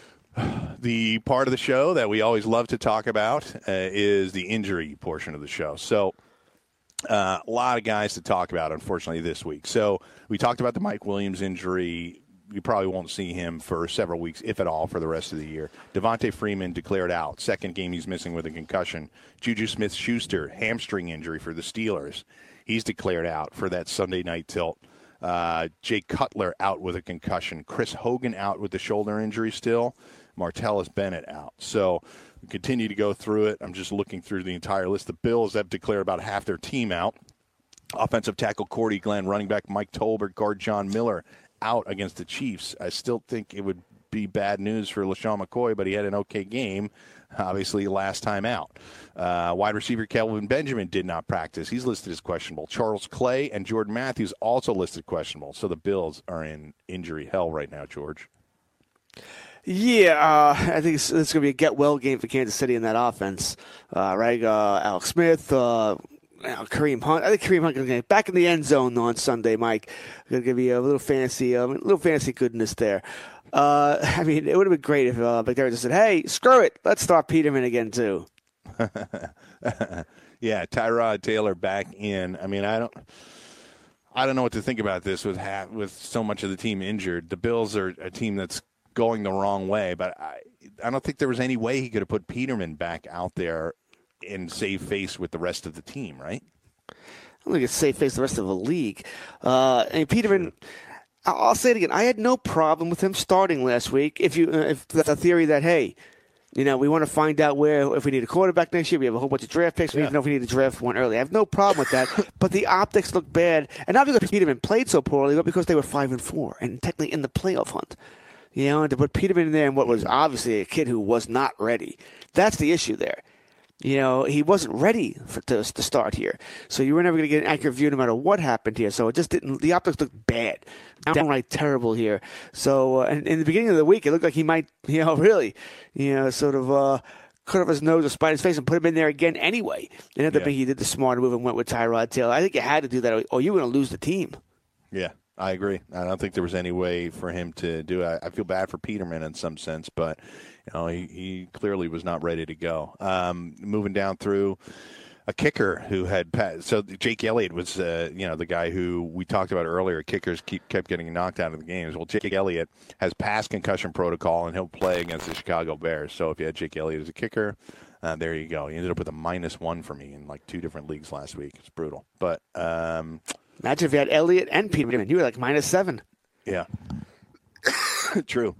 the part of the show that we always love to talk about uh, is the injury portion of the show. So uh, a lot of guys to talk about, unfortunately, this week. So we talked about the Mike Williams injury. You probably won't see him for several weeks, if at all, for the rest of the year. Devontae Freeman declared out. Second game he's missing with a concussion. Juju Smith-Schuster, hamstring injury for the Steelers. He's declared out for that Sunday night tilt. Uh, Jay Cutler out with a concussion. Chris Hogan out with the shoulder injury still. Martellus Bennett out. So we continue to go through it. I'm just looking through the entire list. The Bills have declared about half their team out. Offensive tackle Cordy Glenn, running back Mike Tolbert, guard John Miller out against the Chiefs. I still think it would be bad news for LaShawn McCoy, but he had an okay game, obviously, last time out. Uh, wide receiver Kelvin Benjamin did not practice. He's listed as questionable. Charles Clay and Jordan Matthews also listed questionable. So the Bills are in injury hell right now, George. Yeah, uh, I think it's, it's going to be a get-well game for Kansas City in that offense. Uh, right, uh, Alex Smith, uh, Kareem Hunt. I think Kareem Hunt going to get back in the end zone on Sunday, Mike. Going to give you a little fantasy, uh, a little fantasy goodness there. Uh, I mean, it would have been great if uh, McDermott just said, hey, screw it. Let's start Peterman again, too. Yeah, Tyrod Taylor back in. I mean, I don't I don't know what to think about this with half, with so much of the team injured. The Bills are a team that's going the wrong way, but I, I don't think there was any way he could have put Peterman back out there and save face with the rest of the team, right? I don't think it's save face the rest of the league. Uh, and Peterman, I'll say it again. I had no problem with him starting last week. If you, uh, if the theory that, hey, you know, we want to find out where, if we need a quarterback next year, we have a whole bunch of draft picks. We yeah. don't know if we need to draft one early. I have no problem with that. But the optics look bad. And not because Peterman played so poorly, but because they were five and four and technically in the playoff hunt. You know, and to put Peterman in there and what was obviously a kid who was not ready. That's the issue there. You know, he wasn't ready for to, to start here. So you were never going to get an accurate view no matter what happened here. So it just didn't, the optics looked bad, downright terrible here. So uh, and in the beginning of the week, it looked like he might, you know, really, you know, sort of uh, cut off his nose or spite his face and put him in there again anyway. It ended up being he did the smarter move and went with Tyrod Taylor. I think you had to do that or you were going to lose the team. Yeah, I agree. I don't think there was any way for him to do it. I feel bad for Peterman in some sense, but you know, he, he clearly was not ready to go. Um, moving down through a kicker who had – so Jake Elliott was, uh, you know, the guy who we talked about earlier. Kickers keep kept getting knocked out of the games. Well, Jake Elliott has passed concussion protocol, and he'll play against the Chicago Bears. So if you had Jake Elliott as a kicker, uh, there you go. He ended up with a minus one for me in like two different leagues last week. It's brutal. But um, – imagine if you had Elliott and Peterman. You were like minus seven. Yeah. True.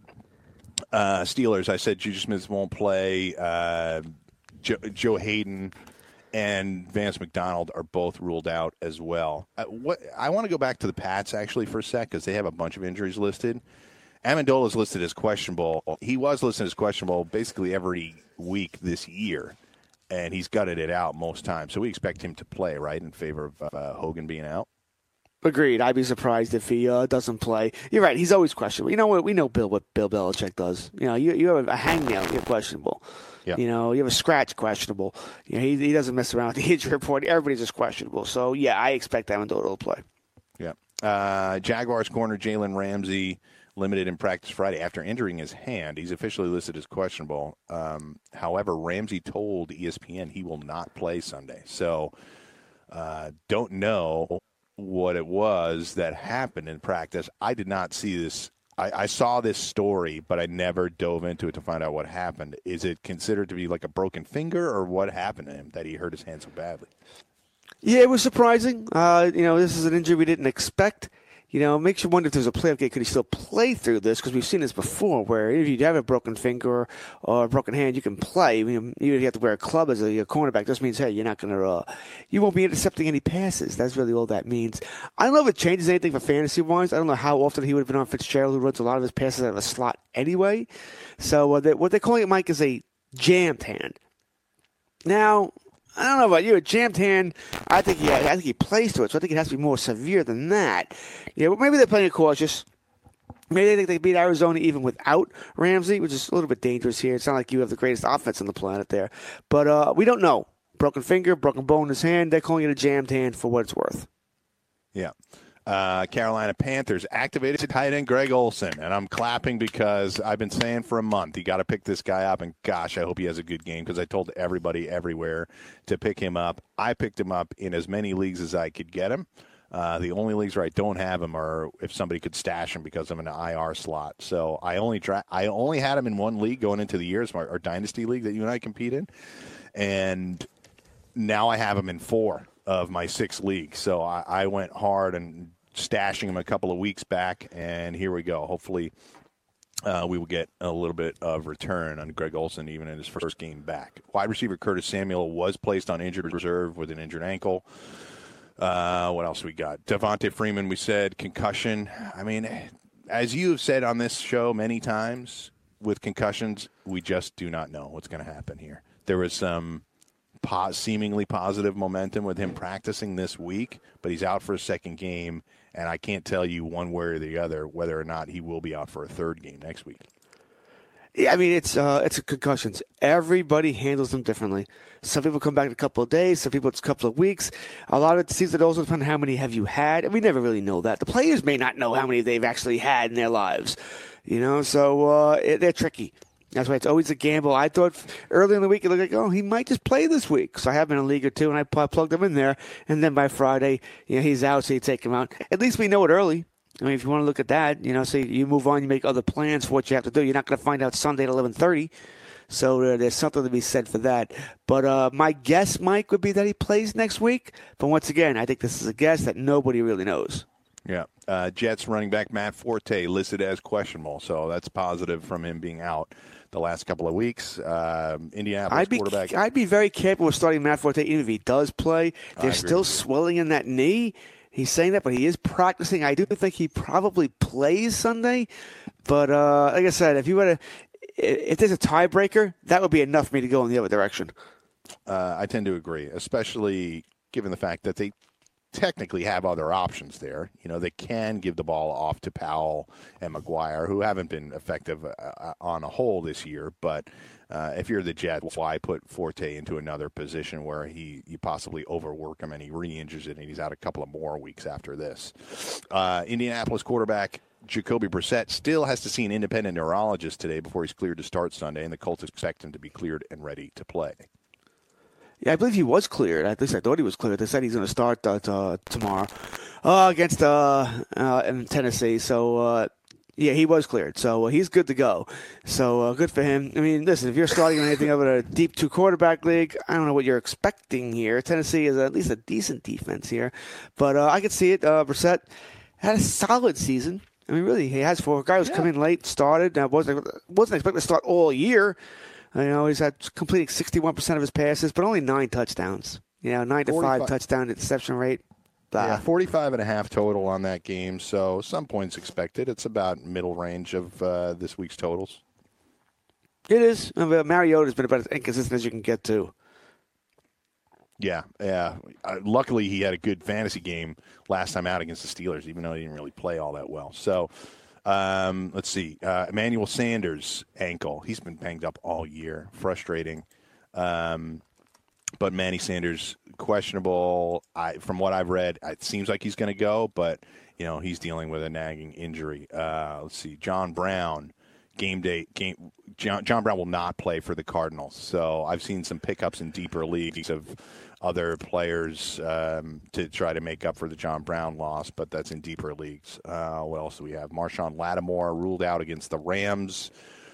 Uh, Steelers, I said Juju Smith won't play. Uh, Joe, Joe Hayden and Vance McDonald are both ruled out as well. Uh, what I want to go back to the Pats, actually, for a sec, because they have a bunch of injuries listed. Amendola is listed as questionable. He was listed as questionable basically every week this year, and he's gutted it out most times. So we expect him to play, right, in favor of uh, Hogan being out? Agreed. I'd be surprised if he uh, doesn't play. You're right. He's always questionable. You know what? We know Bill what Bill Belichick does. You know, you you have a hangnail, you're questionable. Yeah. You know, you have a scratch, questionable. You know, he he doesn't mess around with the injury report. Everybody's just questionable. So yeah, I expect Amendola to play. Yeah. Uh, Jaguars corner Jalen Ramsey limited in practice Friday after injuring his hand. He's officially listed as questionable. Um, however, Ramsey told E S P N he will not play Sunday. So uh, don't know what it was that happened in practice. I did not see this. I, I saw this story, but I never dove into it to find out what happened. Is it considered to be like a broken finger, or what happened to him that he hurt his hand so badly? Yeah, it was surprising. Uh, you know, this is an injury we didn't expect. You know, it makes you wonder if there's a playoff game. Could he still play through this? Because we've seen this before, where if you have a broken finger or, or a broken hand, you can play. I mean, even if you have to wear a club as a, a cornerback, this means, hey, you're not going to, uh, you won't be intercepting any passes. That's really all that means. I don't know if it changes anything for fantasy-wise. I don't know how often he would have been on Fitzgerald, who runs a lot of his passes out of a slot anyway. So uh, they, what they're calling it, Mike, is a jammed hand. Now, I don't know about you, a jammed hand, I think he, I think he plays to it, so I think it has to be more severe than that. Yeah, but maybe they're playing it cautious. Maybe they think they beat Arizona even without Ramsey, which is a little bit dangerous here. It's not like you have the greatest offense on the planet there. But uh, we don't know. Broken finger, broken bone in his hand. They're calling it a jammed hand for what it's worth. Yeah. Uh, Carolina Panthers activated tight end Greg Olsen, and I'm clapping because I've been saying for a month you got to pick this guy up, and gosh, I hope he has a good game because I told everybody everywhere to pick him up. I picked him up in as many leagues as I could get him. Uh, the only leagues where I don't have him are if somebody could stash him because I'm in an I R slot. So I only dra- I only had him in one league going into the year, it's our, our dynasty league that you and I compete in, and now I have him in four of my six leagues. So I, I went hard and stashing him a couple of weeks back, and here we go. Hopefully uh, we will get a little bit of return on Greg Olsen even in his first game back. Wide receiver Curtis Samuel was placed on injured reserve with an injured ankle. Uh, what else we got? Devontae Freeman, we said, concussion. I mean, as you have said on this show many times, with concussions, we just do not know what's going to happen here. There was some po- seemingly positive momentum with him practicing this week, but he's out for a second game, and I can't tell you one way or the other whether or not he will be out for a third game next week. Yeah, I mean, it's uh, it's concussions. Everybody handles them differently. Some people come back in a couple of days. Some people it's a couple of weeks. A lot of it seems to also depend on how many have you had. And we never really know that. The players may not know how many they've actually had in their lives. You know, so uh, it, they're tricky. That's why it's always a gamble. I thought early in the week it looked like, oh, he might just play this week. So I have been in a league or two, and I plugged him in there. And then by Friday, you know, he's out, so you take him out. At least we know it early. I mean, if you want to look at that, you know, say you move on, you make other plans for what you have to do. You're not going to find out Sunday at eleven thirty. So uh, there's something to be said for that. But uh, my guess, Mike, would be that he plays next week. But once again, I think this is a guess that nobody really knows. Yeah. Uh, Jets running back Matt Forte listed as questionable. So that's positive from him being out the last couple of weeks. Uh, Indianapolis I'd be, quarterback. I'd be very careful with starting Matt Forte, even if he does play. There's still swelling in that knee. He's saying that, but he is practicing. I do think he probably plays Sunday. But uh, like I said, if you were to, if there's a tiebreaker, that would be enough for me to go in the other direction. Uh, I tend to agree, especially given the fact that they technically have other options there. You know, they can give the ball off to Powell and McGuire, who haven't been effective uh, on a whole this year. But uh, if you're the Jets, why put Forte into another position where he you possibly overwork him and he re-injures it and he's out a couple of more weeks after this? Uh, Indianapolis quarterback Jacoby Brissett still has to see an independent neurologist today before he's cleared to start Sunday, and the Colts expect him to be cleared and ready to play. Yeah, I believe he was cleared. At least I thought he was cleared. They said he's going to start uh, t- uh, tomorrow uh, against uh, uh, in Tennessee. So, uh, yeah, he was cleared. So uh, he's good to go. So uh, good for him. I mean, listen, if you're starting on anything other than a deep two-quarterback league, I don't know what you're expecting here. Tennessee is at least a decent defense here. But uh, I could see it. Uh, Brissett had a solid season. I mean, really, he has four. A guy who's yeah. come in late, started. I wasn't, wasn't expecting to start all year. You know, he's had completing sixty-one percent of his passes, but only nine touchdowns. You know, nine to five touchdown interception rate. Blah. Yeah, forty-five and a half total on that game, so some points expected. It's about middle range of uh, this week's totals. It is. I mean, Mariota's been about as inconsistent as you can get to. Yeah, yeah. Uh, luckily, he had a good fantasy game last time out against the Steelers, even though he didn't really play all that well. So, um, let's see. Uh, Emmanuel Sanders' ankle. He's been banged up all year. Frustrating. Um, but Manny Sanders, questionable. I, from what I've read, it seems like he's going to go, but, you know, he's dealing with a nagging injury. Uh, let's see. John Brown, game day. Game. John, John Brown will not play for the Cardinals. So I've seen some pickups in deeper leagues of other players um, to try to make up for the John Brown loss, but that's in deeper leagues. Uh, what else do we have? Marshawn Lattimore ruled out against the Rams.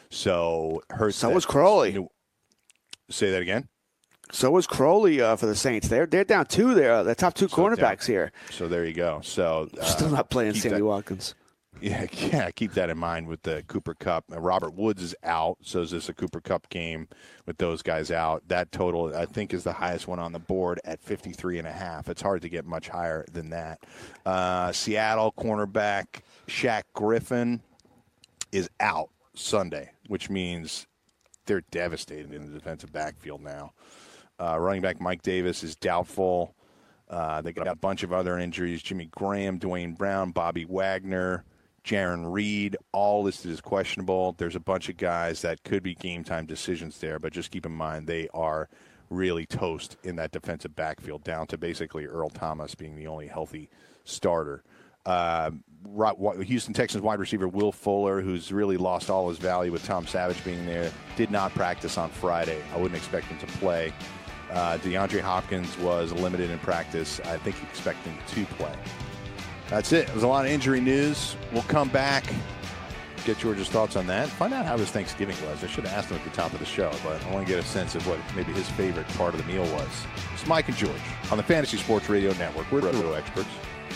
So hurts. So was Crowley. New, say that again. So was Crowley uh, for the Saints. They're they're down two there. The top two so cornerbacks down. here. So there you go. So uh, still not playing Sammy that, Watkins. Yeah, yeah. Keep that in mind with the Cooper Kupp. Uh, Robert Woods is out, so is this a Cooper Kupp game with those guys out? That total, I think, is the highest one on the board at fifty-three and a half. It's hard to get much higher than that. Uh, Seattle cornerback Shaq Griffin is out Sunday, which means they're devastated in the defensive backfield now. Uh, running back Mike Davis is doubtful. Uh, they got a bunch of other injuries. Jimmy Graham, Dwayne Brown, Bobby Wagner, Jaron Reed, all listed as questionable. There's a bunch of guys that could be game-time decisions there, but just keep in mind they are really toast in that defensive backfield, down to basically Earl Thomas being the only healthy starter. Uh, Houston Texans wide receiver Will Fuller, who's really lost all his value with Tom Savage being there, did not practice on Friday. I wouldn't expect him to play. Uh, DeAndre Hopkins was limited in practice. I think you expect him to play. That's it. There's a lot of injury news. We'll come back, get George's thoughts on that, find out how his Thanksgiving was. I should have asked him at the top of the show, but I want to get a sense of what maybe his favorite part of the meal was. It's Mike and George on the Fantasy Sports Radio Network. We're Roto Experts.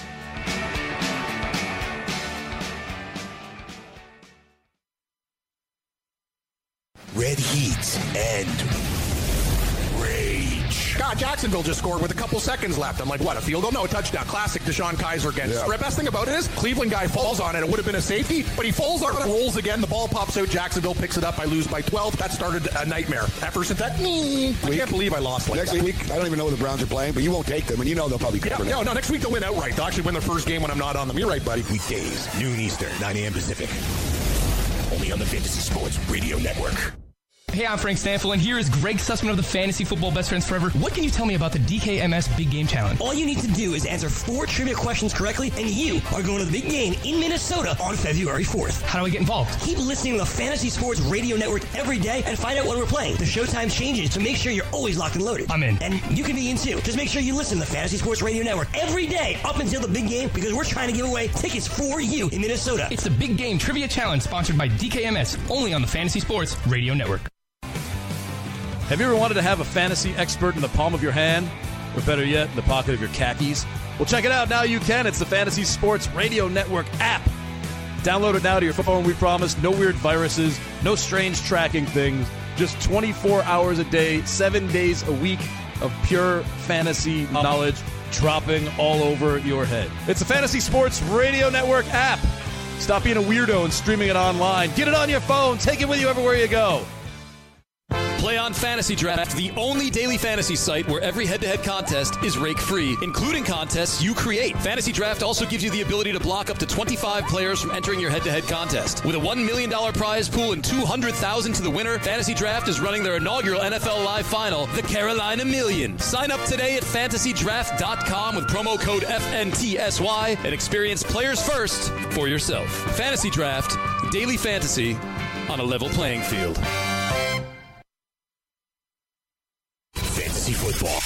Red Heat and Rage. God, Jacksonville just scored with a couple seconds left. I'm like, what, a field goal? No, a touchdown. Classic DeShone Kizer again. Yeah. The best thing about it is Cleveland guy falls on it. It would have been a safety, but he falls on it, rolls again. The ball pops out. Jacksonville picks it up. I lose by twelve. That started a nightmare. Ever since that, I can't believe I lost like next that. week, I don't even know where the Browns are playing, but you won't take them, and you know they'll probably cover yeah, No, no, next week they'll win outright. They'll actually win their first game when I'm not on them. You're right, buddy. Weekdays, noon Eastern, nine a.m. Pacific. only on the Fantasy Sports Radio Network. Hey, I'm Frank Stanfield, and here is Greg Sussman of the Fantasy Football Best Friends Forever. What can you tell me about the D K M S Big Game Challenge? All you need to do is answer four trivia questions correctly, and you are going to the big game in Minnesota on February fourth. How do I get involved? Keep listening to the Fantasy Sports Radio Network every day and find out when we're playing. The showtime changes to make sure you're always locked and loaded. I'm in. And you can be in too. Just make sure you listen to the Fantasy Sports Radio Network every day up until the big game, because we're trying to give away tickets for you in Minnesota. It's the Big Game Trivia Challenge, sponsored by D K M S, only on the Fantasy Sports Radio Network. Have you ever wanted to have a fantasy expert in the palm of your hand? Or better yet, in the pocket of your khakis? Well, check it out. Now you can. It's the Fantasy Sports Radio Network app. Download it now to your phone, we promise. No weird viruses, no strange tracking things. Just twenty-four hours a day, seven days a week of pure fantasy knowledge dropping all over your head. It's the Fantasy Sports Radio Network app. Stop being a weirdo and streaming it online. Get it on your phone. Take it with you everywhere you go. Play on Fantasy Draft, the only daily fantasy site where every head-to-head contest is rake-free, including contests you create. Fantasy Draft also gives you the ability to block up to twenty-five players from entering your head-to-head contest. With a one million dollars prize pool and two hundred thousand dollars to the winner, Fantasy Draft is running their inaugural N F L Live Final, the Carolina Million. Sign up today at fantasy draft dot com with promo code F N T S Y and experience players first for yourself. Fantasy Draft, daily fantasy on a level playing field. Fantasy football.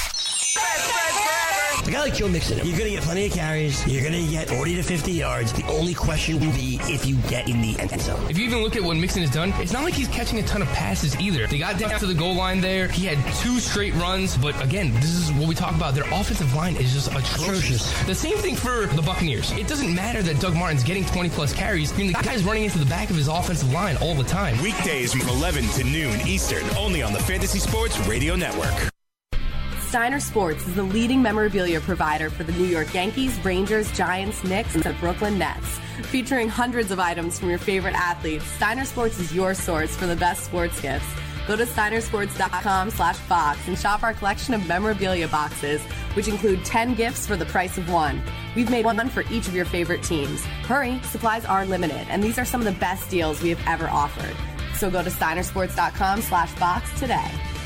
A guy like Joe Mixon, you're going to get plenty of carries. You're going to get forty to fifty yards. The only question will be if you get in the end zone. If you even look at what Mixon has done, it's not like he's catching a ton of passes either. They got down to the goal line there. He had two straight runs. But again, this is what we talk about. Their offensive line is just atrocious. atrocious. The same thing for the Buccaneers. It doesn't matter that Doug Martin's getting twenty-plus carries. I mean, the guy's running into the back of his offensive line all the time. Weekdays from eleven to noon Eastern, only on the Fantasy Sports Radio Network. Steiner Sports is the leading memorabilia provider for the New York Yankees, Rangers, Giants, Knicks, and the Brooklyn Nets. Featuring hundreds of items from your favorite athletes, Steiner Sports is your source for the best sports gifts. Go to steiner sports dot com slash box and shop our collection of memorabilia boxes, which include ten gifts for the price of one. We've made one for each of your favorite teams. Hurry, supplies are limited, and these are some of the best deals we have ever offered. So go to steiner sports dot com slash box today.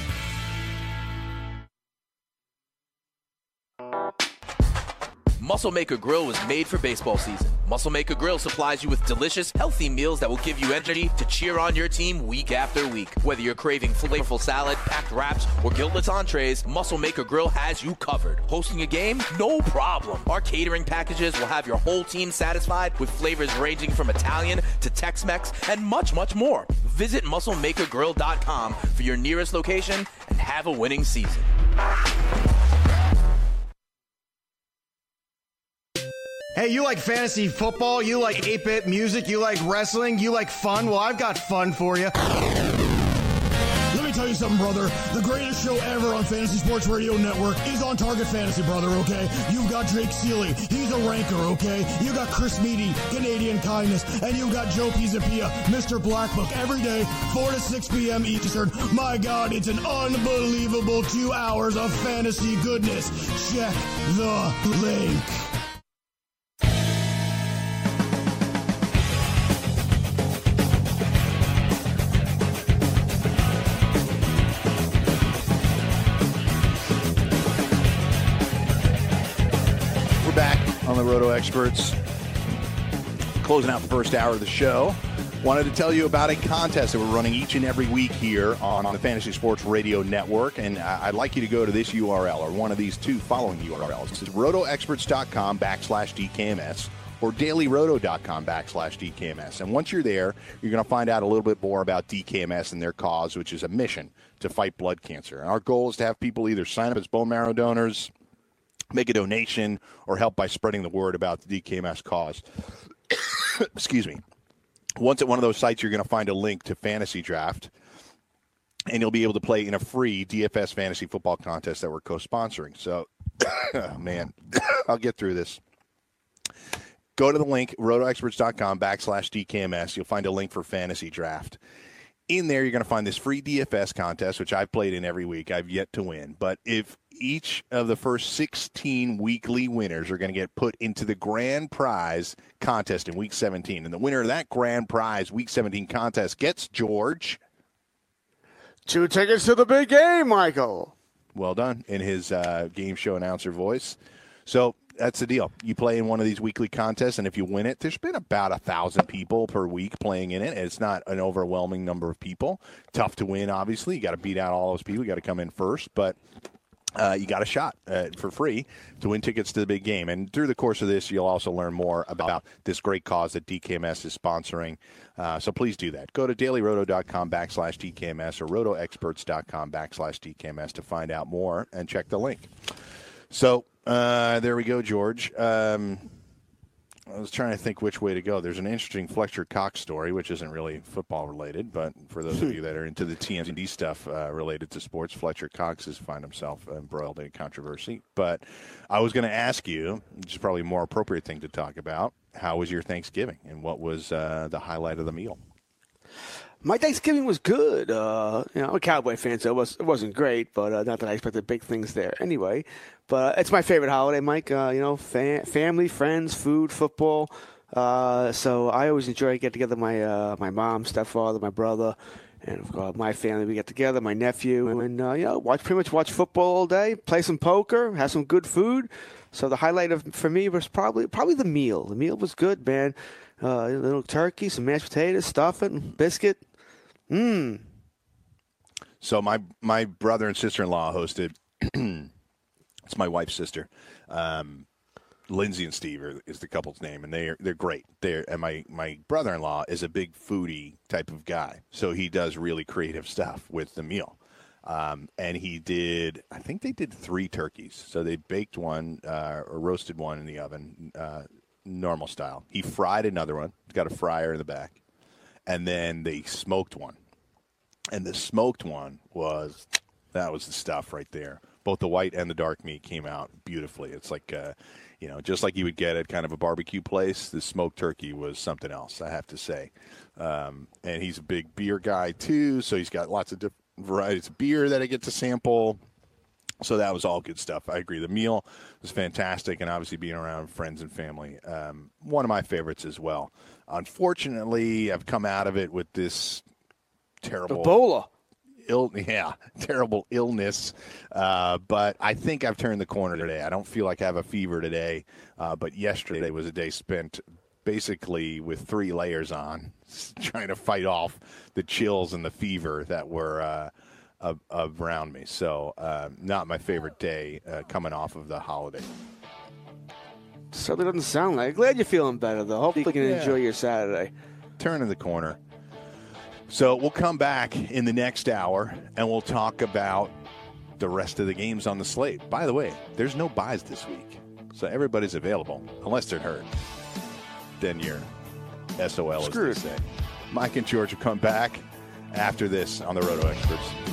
Muscle Maker Grill was made for baseball season. Muscle Maker Grill supplies you with delicious, healthy meals that will give you energy to cheer on your team week after week. Whether you're craving flavorful salad, packed wraps, or guiltless entrees, Muscle Maker Grill has you covered. Hosting a game? No problem. Our catering packages will have your whole team satisfied with flavors ranging from Italian to Tex-Mex and much, much more. Visit muscle maker grill dot com for your nearest location and have a winning season. Hey, you like fantasy football? You like eight-bit music? You like wrestling? You like fun? Well, I've got fun for you. Let me tell you something, brother. The greatest show ever on Fantasy Sports Radio Network is on Target Fantasy, brother, okay? You've got Jake Seeley. He's a ranker, okay? You got Chris Meady, Canadian Kindness. And you got Joe Pisapia, Mister Black Book, every day, four to six p.m. Eastern. My God, it's an unbelievable two hours of fantasy goodness. Check the link. On the Roto Experts, closing out the first hour of the show. Wanted to tell you about a contest that we're running each and every week here on the Fantasy Sports Radio Network, and I'd like you to go to this U R L or one of these two following U R Ls. It's rotoexperts.com backslash DKMS or dailyroto.com backslash DKMS. And once you're there, you're going to find out a little bit more about D K M S and their cause, which is a mission to fight blood cancer. And our goal is to have people either sign up as bone marrow donors, make a donation, or help by spreading the word about the D K M S cause. Excuse me. Once at one of those sites, you're going to find a link to Fantasy Draft, and you'll be able to play in a free D F S fantasy football contest that we're co-sponsoring. So, oh, man, I'll get through this. Go to the link, rotoexperts.com backslash DKMS. You'll find a link for Fantasy Draft. in there, you're going to find this free D F S contest, which I've played in every week. I've yet to win. But if each of the first sixteen weekly winners are going to get put into the grand prize contest in week seventeen, and the winner of that grand prize week seventeen contest gets, George, two tickets to the big game, Michael. Well done in his uh, game show announcer voice. So that's the deal. You play in one of these weekly contests, and if you win it, there's been about a thousand people per week playing in it. It's not an overwhelming number of people. Tough to win, obviously. You got to beat out all those people. You got to come in first, but uh, you got a shot uh, for free to win tickets to the big game. And through the course of this, you'll also learn more about this great cause that D K M S is sponsoring. Uh, so please do that. Go to dailyroto.com backslash DKMS or rotoexperts.com backslash DKMS to find out more and check the link. So uh, there we go, George. Um, I was trying to think which way to go. There's an interesting Fletcher Cox story, which isn't really football related, but for those of you that are into the T M D stuff uh, related to sports, Fletcher Cox has found himself embroiled in controversy. But I was going to ask you, which is probably a more appropriate thing to talk about, how was your Thanksgiving and what was uh, the highlight of the meal? My Thanksgiving was good. Uh, you know, I'm a Cowboy fan, so it, was, it wasn't great, but uh, not that I expected big things there anyway. But uh, it's my favorite holiday, Mike. Uh, you know, fa- family, friends, food, football. Uh, so I always enjoy getting together my uh, my mom, stepfather, my brother, and of course my family. We get together, my nephew, and uh, you know, watch pretty much watch football all day, play some poker, have some good food. So the highlight of for me was probably probably the meal. The meal was good, man. Uh, a little turkey, some mashed potatoes, stuffing, biscuit. Mmm. So my my brother and sister-in-law hosted. It's my wife's sister. Um, Lindsay and Steve are, is the couple's name, and they're they're great. They're and my my brother-in-law is a big foodie type of guy, so he does really creative stuff with the meal. Um, and he did, I think they did three turkeys. So they baked one uh, or roasted one in the oven, uh, normal style. He fried another one. He's got a fryer in the back. And then they smoked one. And the smoked one was, that was the stuff right there. Both the white and the dark meat came out beautifully. It's like, uh, you know, just like you would get at kind of a barbecue place, the smoked turkey was something else, I have to say. Um, and he's a big beer guy, too, so he's got lots of different varieties of beer that I get to sample. So that was all good stuff. I agree. The meal was fantastic, and obviously being around friends and family, um, one of my favorites as well. Unfortunately, I've come out of it with this terrible Ebola. Ill, yeah, terrible illness. Uh, but I think I've turned the corner today. I don't feel like I have a fever today, uh, but yesterday was a day spent basically with three layers on, trying to fight off the chills and the fever that were uh, of, of around me. So uh, not my favorite day uh, coming off of the holiday. Certainly doesn't sound like it. Glad you're feeling better, though. Hopefully you can Yeah. enjoy your Saturday. Turning the corner. So we'll come back in the next hour, and we'll talk about the rest of the games on the slate. By the way, there's no buys this week, so everybody's available, unless they're hurt. Then you're S O L, as they say. Mike and George will come back after this on the Roto Experts.